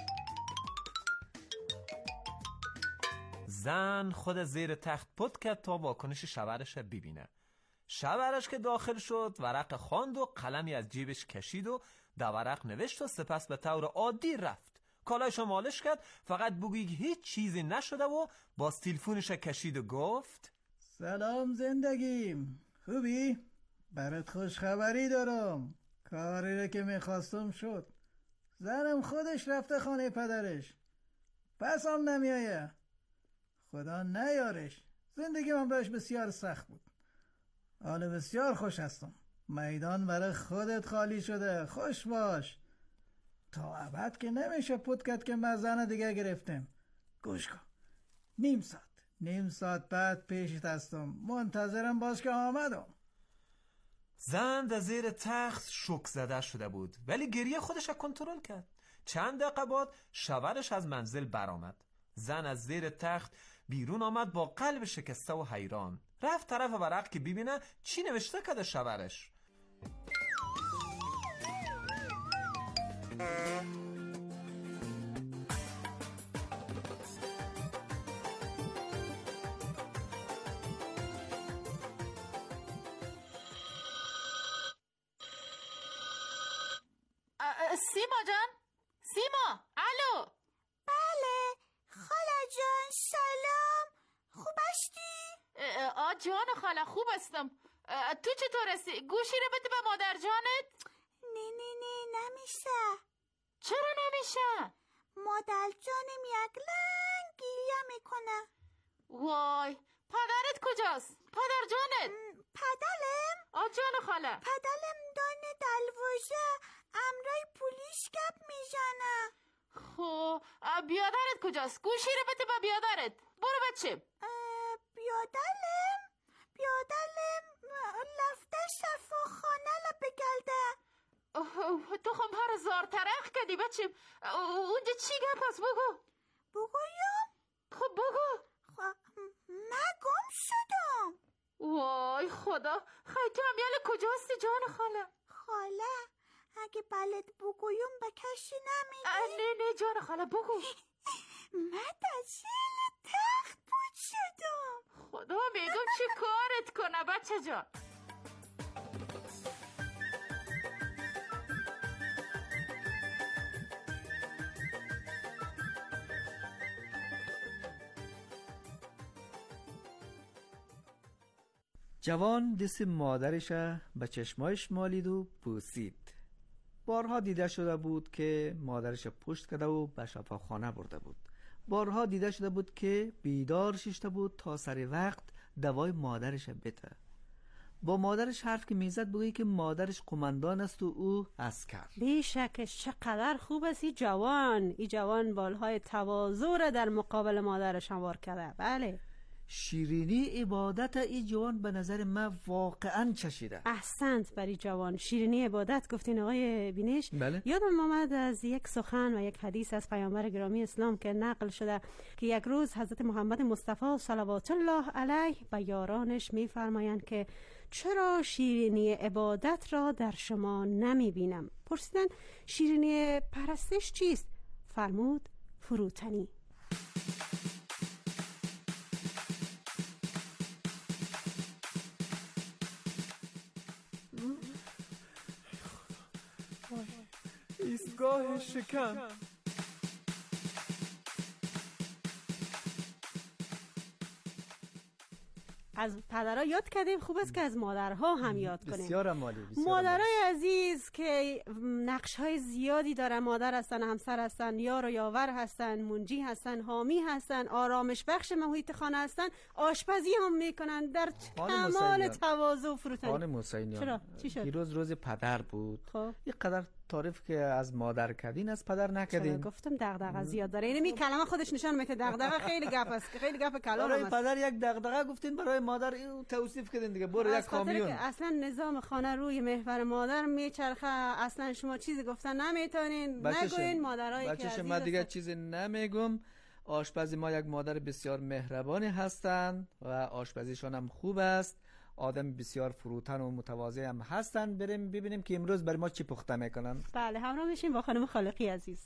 Speaker 8: زن خود زیر تخت پت کرد تا واکنش شوهرش ببینه. شوهرش که داخل شد ورق خواند و قلمی از جیبش کشید و در ورق نوشت و سپس به طور عادی رفت. کالایشو مالش کرد، فقط بگویی هیچ چیزی نشده و باز تلفونش کشید و گفت
Speaker 13: سلام زندگیم، خوبی؟ برات خوش خبری دارم. کاری رو که میخواستم شد. زنم خودش رفته خانه پدرش، پس هم نمیایه. خدا نیارش. زندگی من بهش بسیار سخت بود. حالا بسیار خوش هستم. میدان برای خودت خالی شده. خوش باش. تا ابد که نمیشه پودکت که من زن دیگه گرفتم. گوش کن. نیم ساعت نیم ساعت بعد پیشت هستم. منتظرم باش که آمدم.
Speaker 8: زن در زیر تخت شوک زده شده بود، ولی گریه خودش را کنترل کرد. چند دقیقه بعد شوهرش از منزل برآمد. زن از زیر تخت بیرون آمد با قلب شکسته و حیران. رفت طرف ورق که ببینه چی نوشته کرده شوهرش.
Speaker 12: سیما جان، سیما، الو.
Speaker 14: بله خاله جان، سلام. خوب هستی؟
Speaker 12: آ جان خاله خوب هستم. تو چطور هستی؟ گوشی رو بده به مادر جانت.
Speaker 14: نه نه نه نمیشه.
Speaker 12: چرا نمیشه؟
Speaker 14: مادر جانم یک لنگ گریه میکنه.
Speaker 12: وای، پدرت کجاست؟ پدر جانت؟
Speaker 14: پدرم؟
Speaker 12: آ جان خاله.
Speaker 14: پدرم دانه دلوژه امرای پولیس گپ میزنه.
Speaker 12: خب بیادرت کجاست؟ گوشی رو بده به بیادرت. برو بچه.
Speaker 14: بیادرم؟ بیادرم لفته شفاخانه لا بگلده.
Speaker 12: تو خب هر زار ترخ کردی بچه. اونجا چی گپ هست؟ بگو.
Speaker 14: بگویم؟
Speaker 12: خب بگو.
Speaker 14: خب من گم شدم.
Speaker 12: وای خدا، خیلی تو هم یاله کجا هستی جان خاله؟
Speaker 14: خاله اگه بلد بگویم به کسی نمیگی؟
Speaker 12: نه نه جان خاله بگو.
Speaker 14: من در زیر تخت بود شدم.
Speaker 12: خدا میگم چی کارت کنه بچه جان.
Speaker 7: جوان دست مادرش به چشمایش مالید و بوسید. بارها دیده شده بود که مادرش پشت کرده و به شفاخانه برده بود. بارها دیده شده بود که بیدار ششته بود تا سر وقت دوای مادرش بده. با مادرش حرف که میزد بگویی که مادرش قماندان است و او عسکر.
Speaker 3: بیشکش چقدر خوب است این جوان. این جوان بالهای تواضع را در مقابل مادرش هموار کرده. بله.
Speaker 7: شیرینی عبادت این جوان به نظر من واقعا چشیده.
Speaker 3: احسنت برای جوان. شیرینی عبادت گفتین آقای بینش.
Speaker 7: بله.
Speaker 3: یادم آمد از یک سخن و یک حدیث از پیامبر گرامی اسلام که نقل شده که یک روز حضرت محمد مصطفی صلوات الله علیه به یارانش میفرمایند که چرا شیرینی عبادت را در شما نمی بینم؟ پرسیدن شیرینی پرستش چیست؟ فرمود فروتنی.
Speaker 8: ایستگاه شکم.
Speaker 3: از پدرها یاد کردیم، خوب است که از مادرها هم یاد کنیم.
Speaker 7: بسیار عالی.
Speaker 3: مادرای عزیز که نقش های زیادی دارن، مادر هستن، همسر هستن، یار و یاور هستن، منجی هستن، حامی هستن، آرامش بخش محیط خانه هستن، آشپزی هم میکنن در کمال تواضع و فروتنی.
Speaker 7: خانم حسینیان،
Speaker 3: چرا؟ چی شد؟
Speaker 7: دیروز روز پدر بود.
Speaker 3: خب
Speaker 7: یک قدر تعریف که از مادر کردین از پدر نکردین.
Speaker 3: گفتم دغدغه زیاد داره. یعنی می کلمه خودش نشان میده دغدغه خیلی گپ است، خیلی گپ کلام
Speaker 7: برای
Speaker 3: است.
Speaker 7: پدر یک دغدغه گفتین، برای مادر توصیف کردین دیگه. برو یک کامیون.
Speaker 3: اصلا نظام خانه روی محور مادر میچرخه. اصلا شما چیزی گفتن نمیتونین، نگوین مادرایی که عزیز.
Speaker 7: من دیگه چیزی نمیگم. آشپزی ما یک مادر بسیار مهربانی هستند و آشپزیشون هم خوب است. آدم بسیار فروتن و متواضع هم هستن. بریم ببینیم که امروز برای ما چی پخته میکنن.
Speaker 3: بله، همراه میشیم با خانم خالقی عزیز.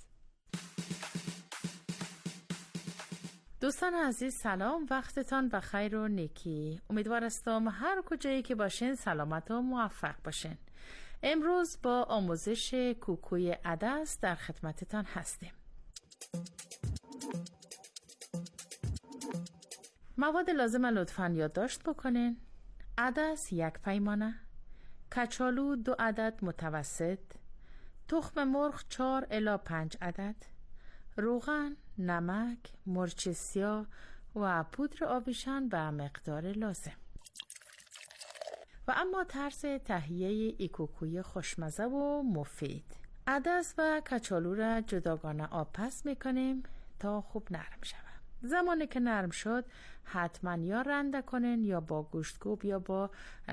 Speaker 15: دوستان عزیز سلام، وقتتان بخیر و نیکی. امیدوارستم هر کجایی که باشین سلامت و موفق باشین. امروز با آموزش کوکوی عدس در خدمتتان هستیم. مواد لازم لطفاً یادداشت بکنین. عدس یک پیمانه، کچالو دو عدد متوسط، تخم مرغ چهار الی پنج عدد، روغن، نمک، مرچ سیاه و پودر آویشن به مقدار لازم. و اما طرز تهیه ایکوکوی خوشمزه و مفید. عدس و کچالو را جداگانه آب پس میکنیم تا خوب نرم شود. زمانی که نرم شد حتما یا رنده کنین یا با گوشتکوب یا با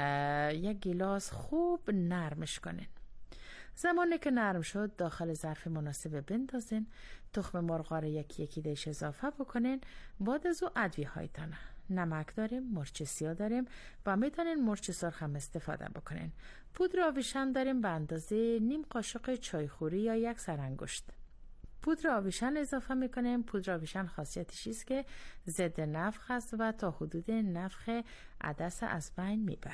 Speaker 15: یک گیلاس خوب نرمش کنین. زمانی که نرم شد داخل ظرف مناسب بندازین. تخم مرغ را یکی یکی دیش اضافه بکنین. بعد از او ادویه هایتان، نمک داریم، مرچ سیاه داریم و میتونین مرچ سرخ هم استفاده بکنین. پودر آویشن داریم به اندازه نیم قاشق چایخوری یا یک سرانگشت. پودر آویشن اضافه میکنیم. پودر آویشن خاصیتش است که ضد نفخ است و تا حدود نفخ عدس از بین میبره.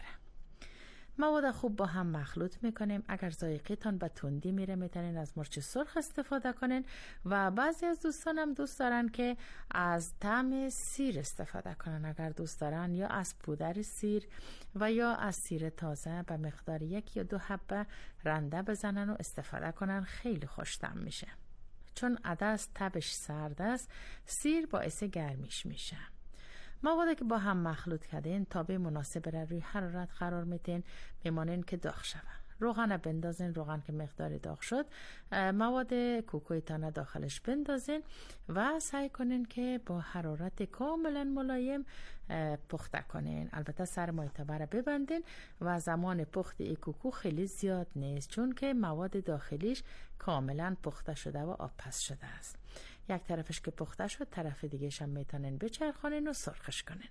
Speaker 15: مواد خوب با هم مخلوط میکنیم. اگر ذائقه تان به تندی میره میتونین از مرچ سرخ استفاده کنین و بعضی از دوستان هم دوست دارن که از طعم سیر استفاده کنن. اگر دوست دارن یا از پودر سیر و یا از سیر تازه به مقدار یک یا دو حبه رنده بزنن و استفاده کنن، خیلی خوش طعم میشه. چون عدس تبش سرد است، سیر باعث گرمیش میشه. موادی که با هم مخلوط کردین تا به مناسب را روی حرارت قرار میتین، میمانین که داغ شود. روغن بندازین. روغن که مقدار داغ شد مواد کوکوی تانه داخلش بندازین و سعی کنین که با حرارت کاملا ملایم پخته کنین. البته سر معتبر ببندین و زمان پخت ای کوکو خیلی زیاد نیست چون که مواد داخلیش کاملا پخته شده و آب پس شده است. یک طرفش که پخته شد طرف دیگه‌ش هم میتونین بچرخونین و سرخش کنین.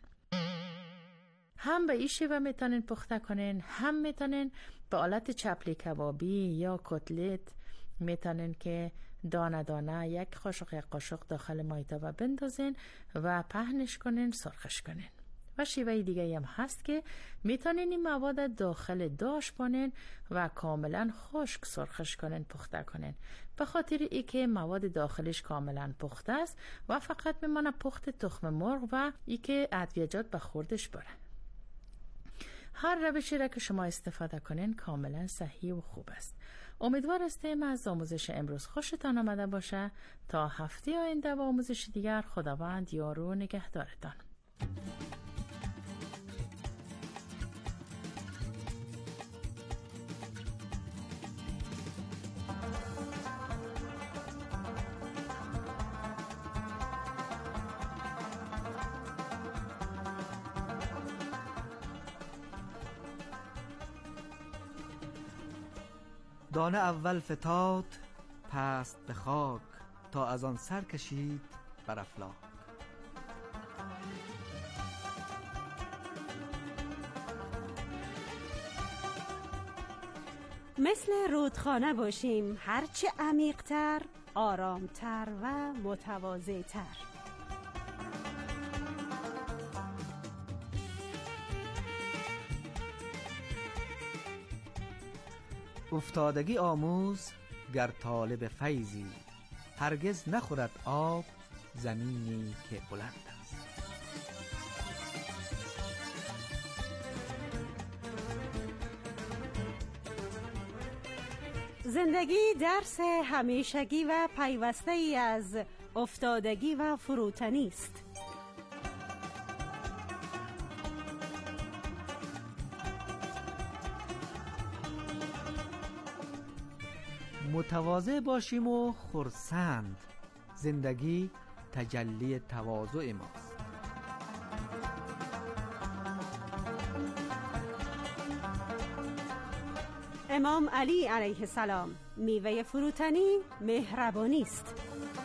Speaker 15: هم به این شیوه میتونین پخته کنین، هم میتونین به آلت چپلی کبابی یا کتلت میتونین که دانه دانه یک قاشق یک قاشق داخل مایتابه بندازین و پهنش کنین، سرخش کنین. و شیوه دیگه هم هست که میتونین این مواد داخل داش کنین و کاملا خشک سرخش کنین، پخته کنین. به خاطر ای که مواد داخلش کاملا پخته است و فقط میمانه پخت تخم مرغ و ای که ادویجات به خوردش بره. هر روشی را که شما استفاده کنین کاملا صحیح و خوب است. امیدوار هستیم از آموزش امروز خوشتان آمده باشه. تا هفته آینده و آموزش دیگر خداوند یار و نگهدارتان.
Speaker 7: دانه اول فتاد پست به خاک، تا از آن سر کشید بر افلاک.
Speaker 3: مثل رودخانه باشیم، هرچه عمیق‌تر، آرامتر و متواضع‌تر.
Speaker 7: افتادگی آموز گر طالب فیضی، هرگز نخورد آب زمینی که بلند است.
Speaker 3: زندگی درس همیشگی و پیوسته ای از افتادگی و فروتنی است.
Speaker 7: متواضع باشیم و خرسند، زندگی تجلی تواضع ماست.
Speaker 3: امام علی علیه السلام: میوه فروتنی مهربانی است.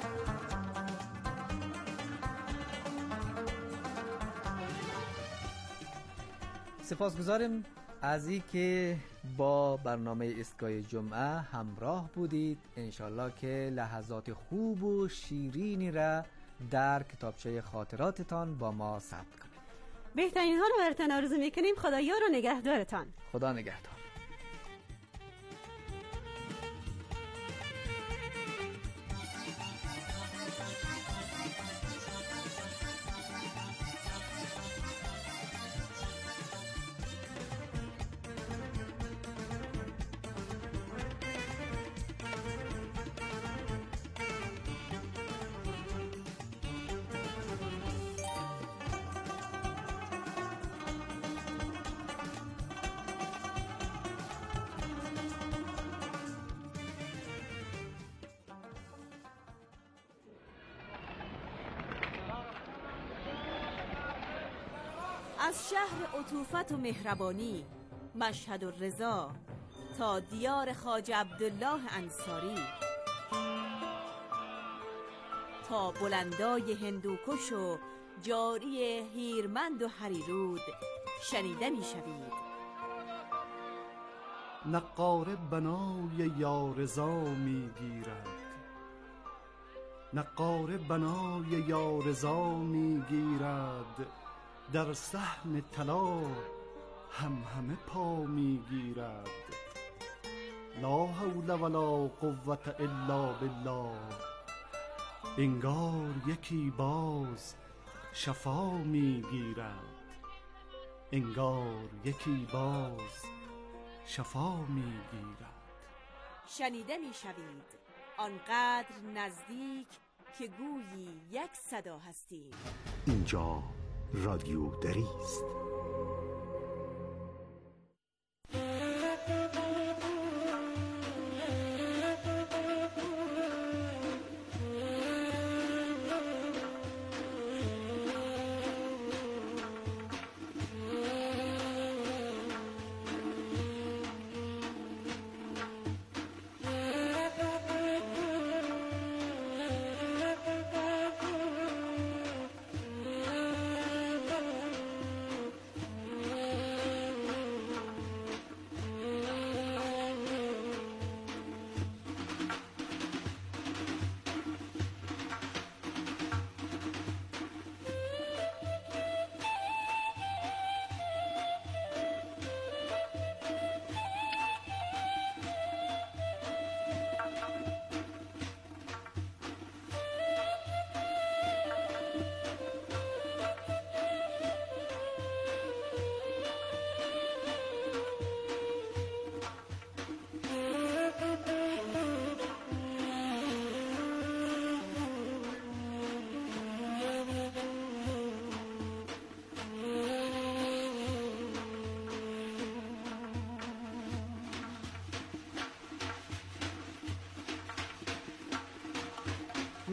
Speaker 7: سپاسگزاریم از این که با برنامه ایستگاه جمعه همراه بودید. انشالله که لحظات خوب و شیرینی را در کتابچه خاطراتتان با ما ثبت کنید.
Speaker 3: بهترین ها رو براتون آرزو میکنیم. خدایار و نگهدارتان.
Speaker 7: خدا نگهدار.
Speaker 16: از شهر عطوفت و مهربانی مشهد الرضا تا دیار خواجه عبدالله انصاری، تا بلندای هندوکش و جاری هیرمند و هریرود شنیده می شوید.
Speaker 17: نقاره بنای یارضا می گیرد، نقاره بنای یارضا می گیرد، در صحن طلا هم همه پا می گیرد. لا حول ولا قوة الا بالله، انگار یکی باز شفا می گیرد، انگار یکی باز شفا می گیرد.
Speaker 16: شنیده می شوید آنقدر نزدیک که گویی یک صدا هستید.
Speaker 18: اینجا رادیو دری است.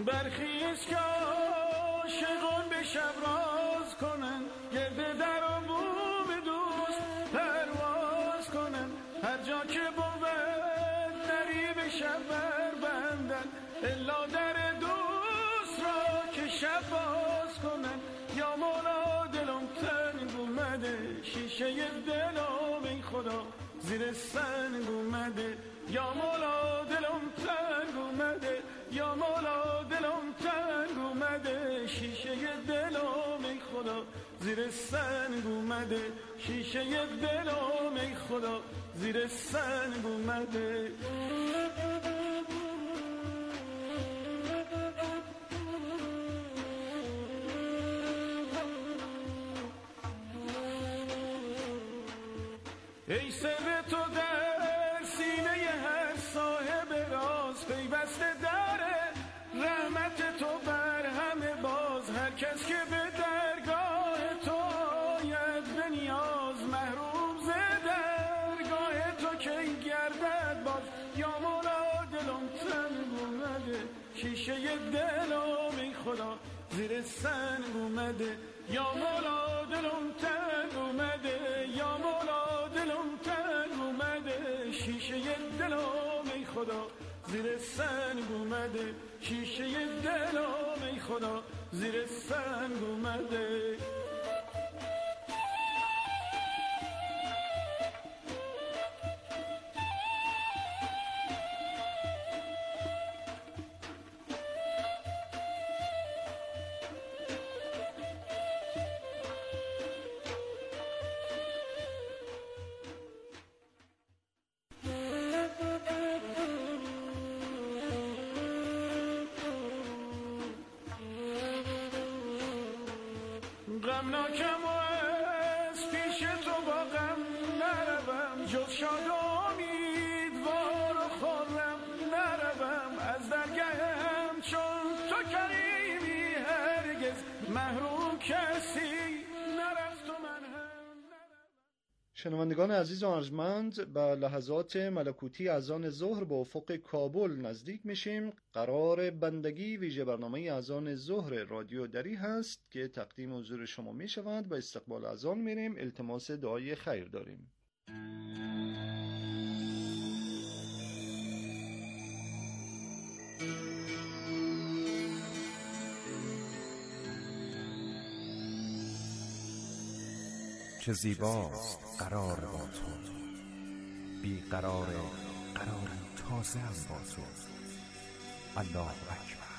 Speaker 11: برخیز که عاشقان به شب راز کنن، گرد در و بوم دوست پرواز کنن، هر جا که بود دری به شب بربندن، الا در دوست را که شب باز کنن. یا مولا دلم تنگ اومده، شیشه دلم ای خدا زیر سنگ اومده. یا مولا دلم تنگ اومده، یا مولا دلم تنگ اومده، شیشه دلم ای خدا زیر سنگ اومده، شیشه دلم ای خدا زیر سنگ اومده. ای سر تو در سینه هر صاحب راز، پیوسته داره رحمت تو بر همه باز. هر کس که به درگاه تو آید به نیاز، محروم ز درگاه تو کی گردد باز. یا مولا دلم تنگ اومده، شیشه دلم ای خدا زیر سنگ اومده. یا مولا دلم تنگ اومده، یا مولا دلم تنگ اومده، شیشه دلم ای خدا زیر سنگ اومده، شیشه دلم ای خدا زیر سنگ اومده. غمناکم و از پیش تو با غم نروم، جز شاد و امیدوار و خرم نروم. از درگهم چون تو کریمی هرگز محروم کسی نرفت و من هم.
Speaker 6: شنوندگان عزیز و ارجمند، به لحظات ملکوتی اذان ظهر به افق کابل نزدیک میشیم. قرار بندگی ویژه برنامه اذان ظهر رادیو دری هست که تقدیم حضور شما میشود. به استقبال اذان میریم، التماس دعای خیر داریم.
Speaker 2: چه زیباست قرار با تو، بی قرار قرار تازه هم با تو. الله اکبر.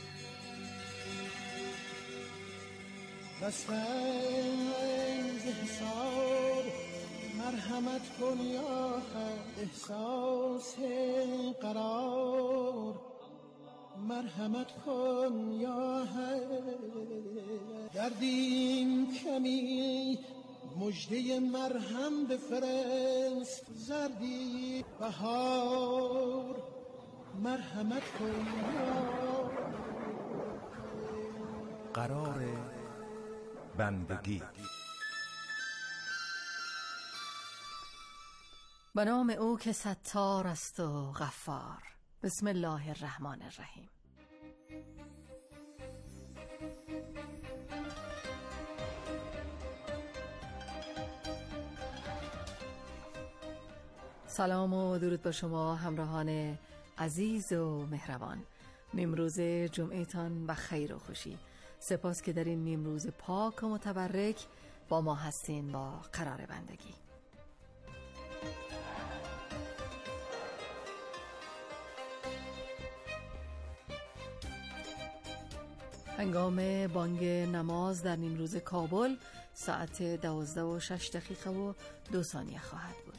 Speaker 11: بستن ز حساب مرحمت کن یا حق، احساس قرار مرحمت کن یا حق. دردیم کمی مژده مرهم بفرست، زردی بهار مرحمت کن یا
Speaker 2: قرار بندگی.
Speaker 19: به نام او که ستار است و غفار. بسم الله الرحمن الرحیم. سلام و درود به شما همراهان عزیز و مهربان. نیمروز جمعتان و خیر و خوشی. سپاس که در این نیمروز پاک و متبرک با ما هستین با قرار بندگی. هنگام بانگ نماز در نیمروز کابل ساعت دوازده و شش دقیقه و دو ثانیه خواهد بود.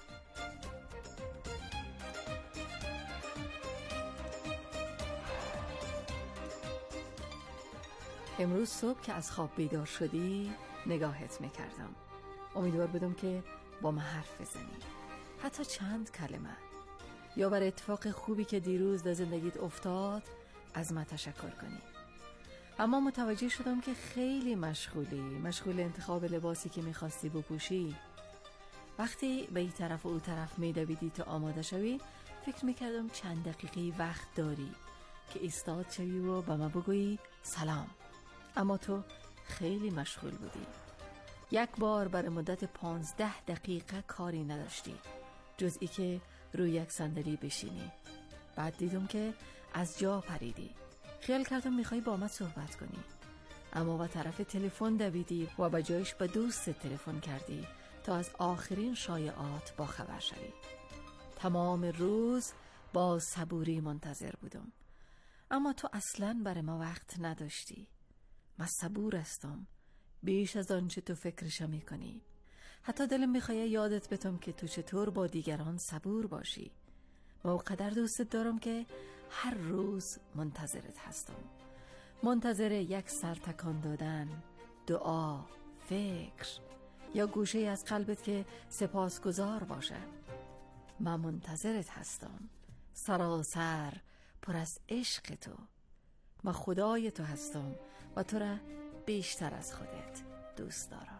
Speaker 19: امروز صبح که از خواب بیدار شدی نگاهت میکردم. امیدوار بودم که با من حرف بزنی، حتی چند کلمه، یا بر اتفاق خوبی که دیروز در زندگیت افتاد از من تشکر کنی. اما متوجه شدم که خیلی مشغولی، مشغول انتخاب لباسی که میخواستی بپوشی. وقتی به این طرف و اون طرف میدویدی تا آماده شوی، فکر میکردم چند دقیقه وقت داری که ایستاد شوی و به ما بگویی سلام، اما تو خیلی مشغول بودی. یک بار برای مدت پانزده دقیقه کاری نداشتی جز ای که روی یک صندلی بشینی. بعد دیدم که از جا پریدی. خیال کردم میخوای با من صحبت کنی، اما به طرف تلفن دویدی و به جایش به دوست تلفن کردی تا از آخرین شایعات با خبر شوی. تمام روز با صبوری منتظر بودم، اما تو اصلاً برای ما وقت نداشتی. من صبور هستم بیش از آنچه تو فکرش میکنی. حتی دلم میخواد یادت بدم که تو چطور با دیگران صبور باشی. و اونقدر دوستت دارم که هر روز منتظرت هستم. منتظر یک سر تکان دادن، دعا، فکر یا گوشه از قلبت که سپاسگزار باشه. من منتظرت هستم، سراسر پر از عشق تو. من خدای تو هستم و تو را بیشتر از خودت دوست دارم.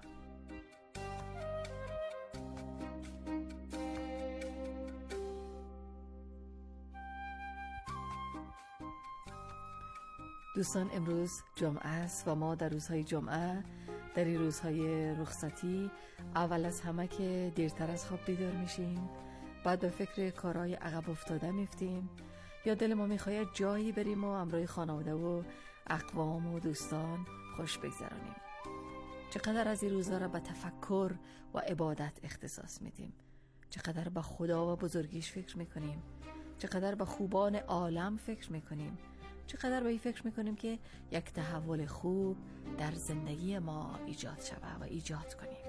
Speaker 19: دوستان، امروز جمعه است و ما در روزهای جمعه، در این روزهای رخصتی، اول از همه که دیرتر از خواب بیدار میشیم، بعد به فکر کارهای عقب افتاده میفتیم، یا دل ما میخواد جایی بریم و همراه خانواده و اقوام و دوستان خوش بگذرانیم. چقدر از این روزها را به تفکر و عبادت اختصاص میدیم، چقدر به خدا و بزرگیش فکر میکنیم، چقدر به خوبان عالم فکر میکنیم، چقدر به این فکر میکنیم که یک تحول خوب در زندگی ما ایجاد شود و ایجاد کنیم.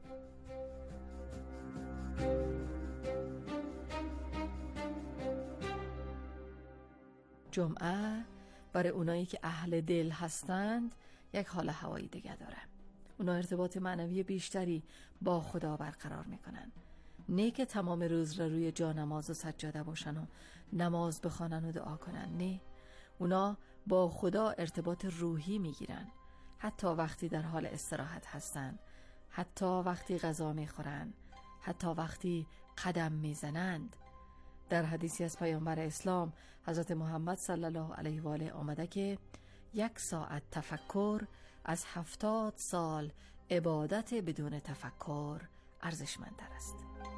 Speaker 19: جمعه برای اونایی که اهل دل هستند یک حال هوایی دیگه داره. اونا ارتباط معنوی بیشتری با خدا برقرار میکنن. نه که تمام روز را روی جا نماز و سجاده باشن و نماز بخوانن و دعا کنن. نه، اونا با خدا ارتباط روحی میگیرن، حتی وقتی در حال استراحت هستن، حتی وقتی غذا میخورن، حتی وقتی قدم میزنند. در حدیثی از پیامبر اسلام حضرت محمد صلی الله علیه و آله آمده که یک ساعت تفکر از هفتاد سال عبادت بدون تفکر ارزشمندتر است.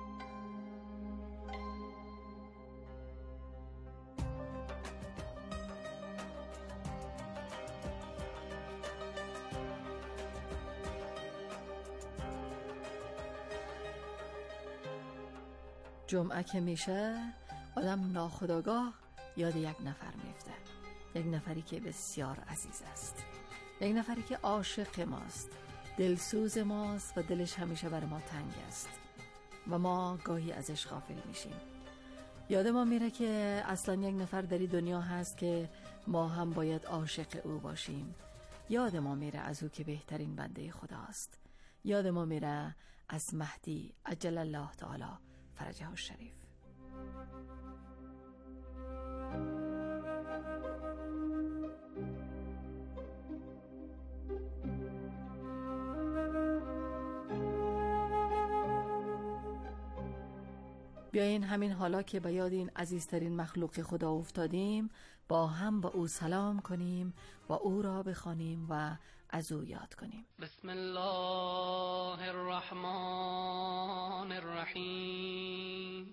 Speaker 19: جمعه که میشه آدم ناخودآگاه یاد یک نفر میفته، یک نفری که بسیار عزیز است، یک نفری که عاشق ماست، دلسوز ماست و دلش همیشه بر ما تنگ است و ما گاهی ازش غافل میشیم. یاد ما میره که اصلا یک نفر در این دنیا هست که ما هم باید عاشق او باشیم. یاد ما میره از او که بهترین بنده خداست. یاد ما میره از مهدی عجل الله تعالی فرجه الشریف. بیاین همین حالا که به یاد این عزیزترین مخلوق خدا افتادیم با هم با او سلام کنیم و او را بخوانیم و از او یاد کنیم.
Speaker 20: بسم الله الرحمن الرحیم.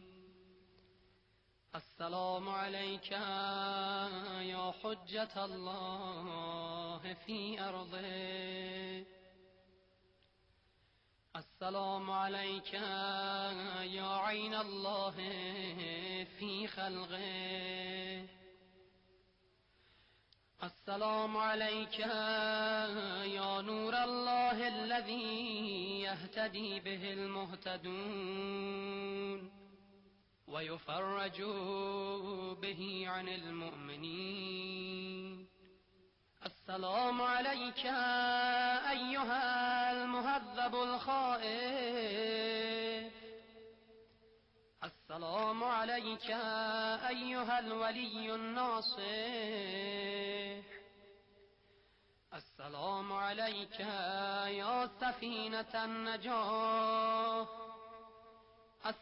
Speaker 20: السلام علیک یا حجت الله فی ارضه. السلام علیک یا عین الله فی خلقه. السلام علیک یا نور الله الذی یهتدی به المهتدون و یفرج به عن المؤمنین. السلام علیک ایها المهذب الخائف. السلام علیک ایها الولی الناصح. السلام علیک یا سفینة النجاة.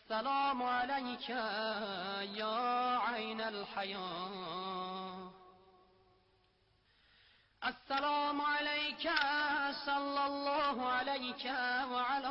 Speaker 20: السلام علیک یا عین الحیاة. السلام عليك صلى الله عليك وعلى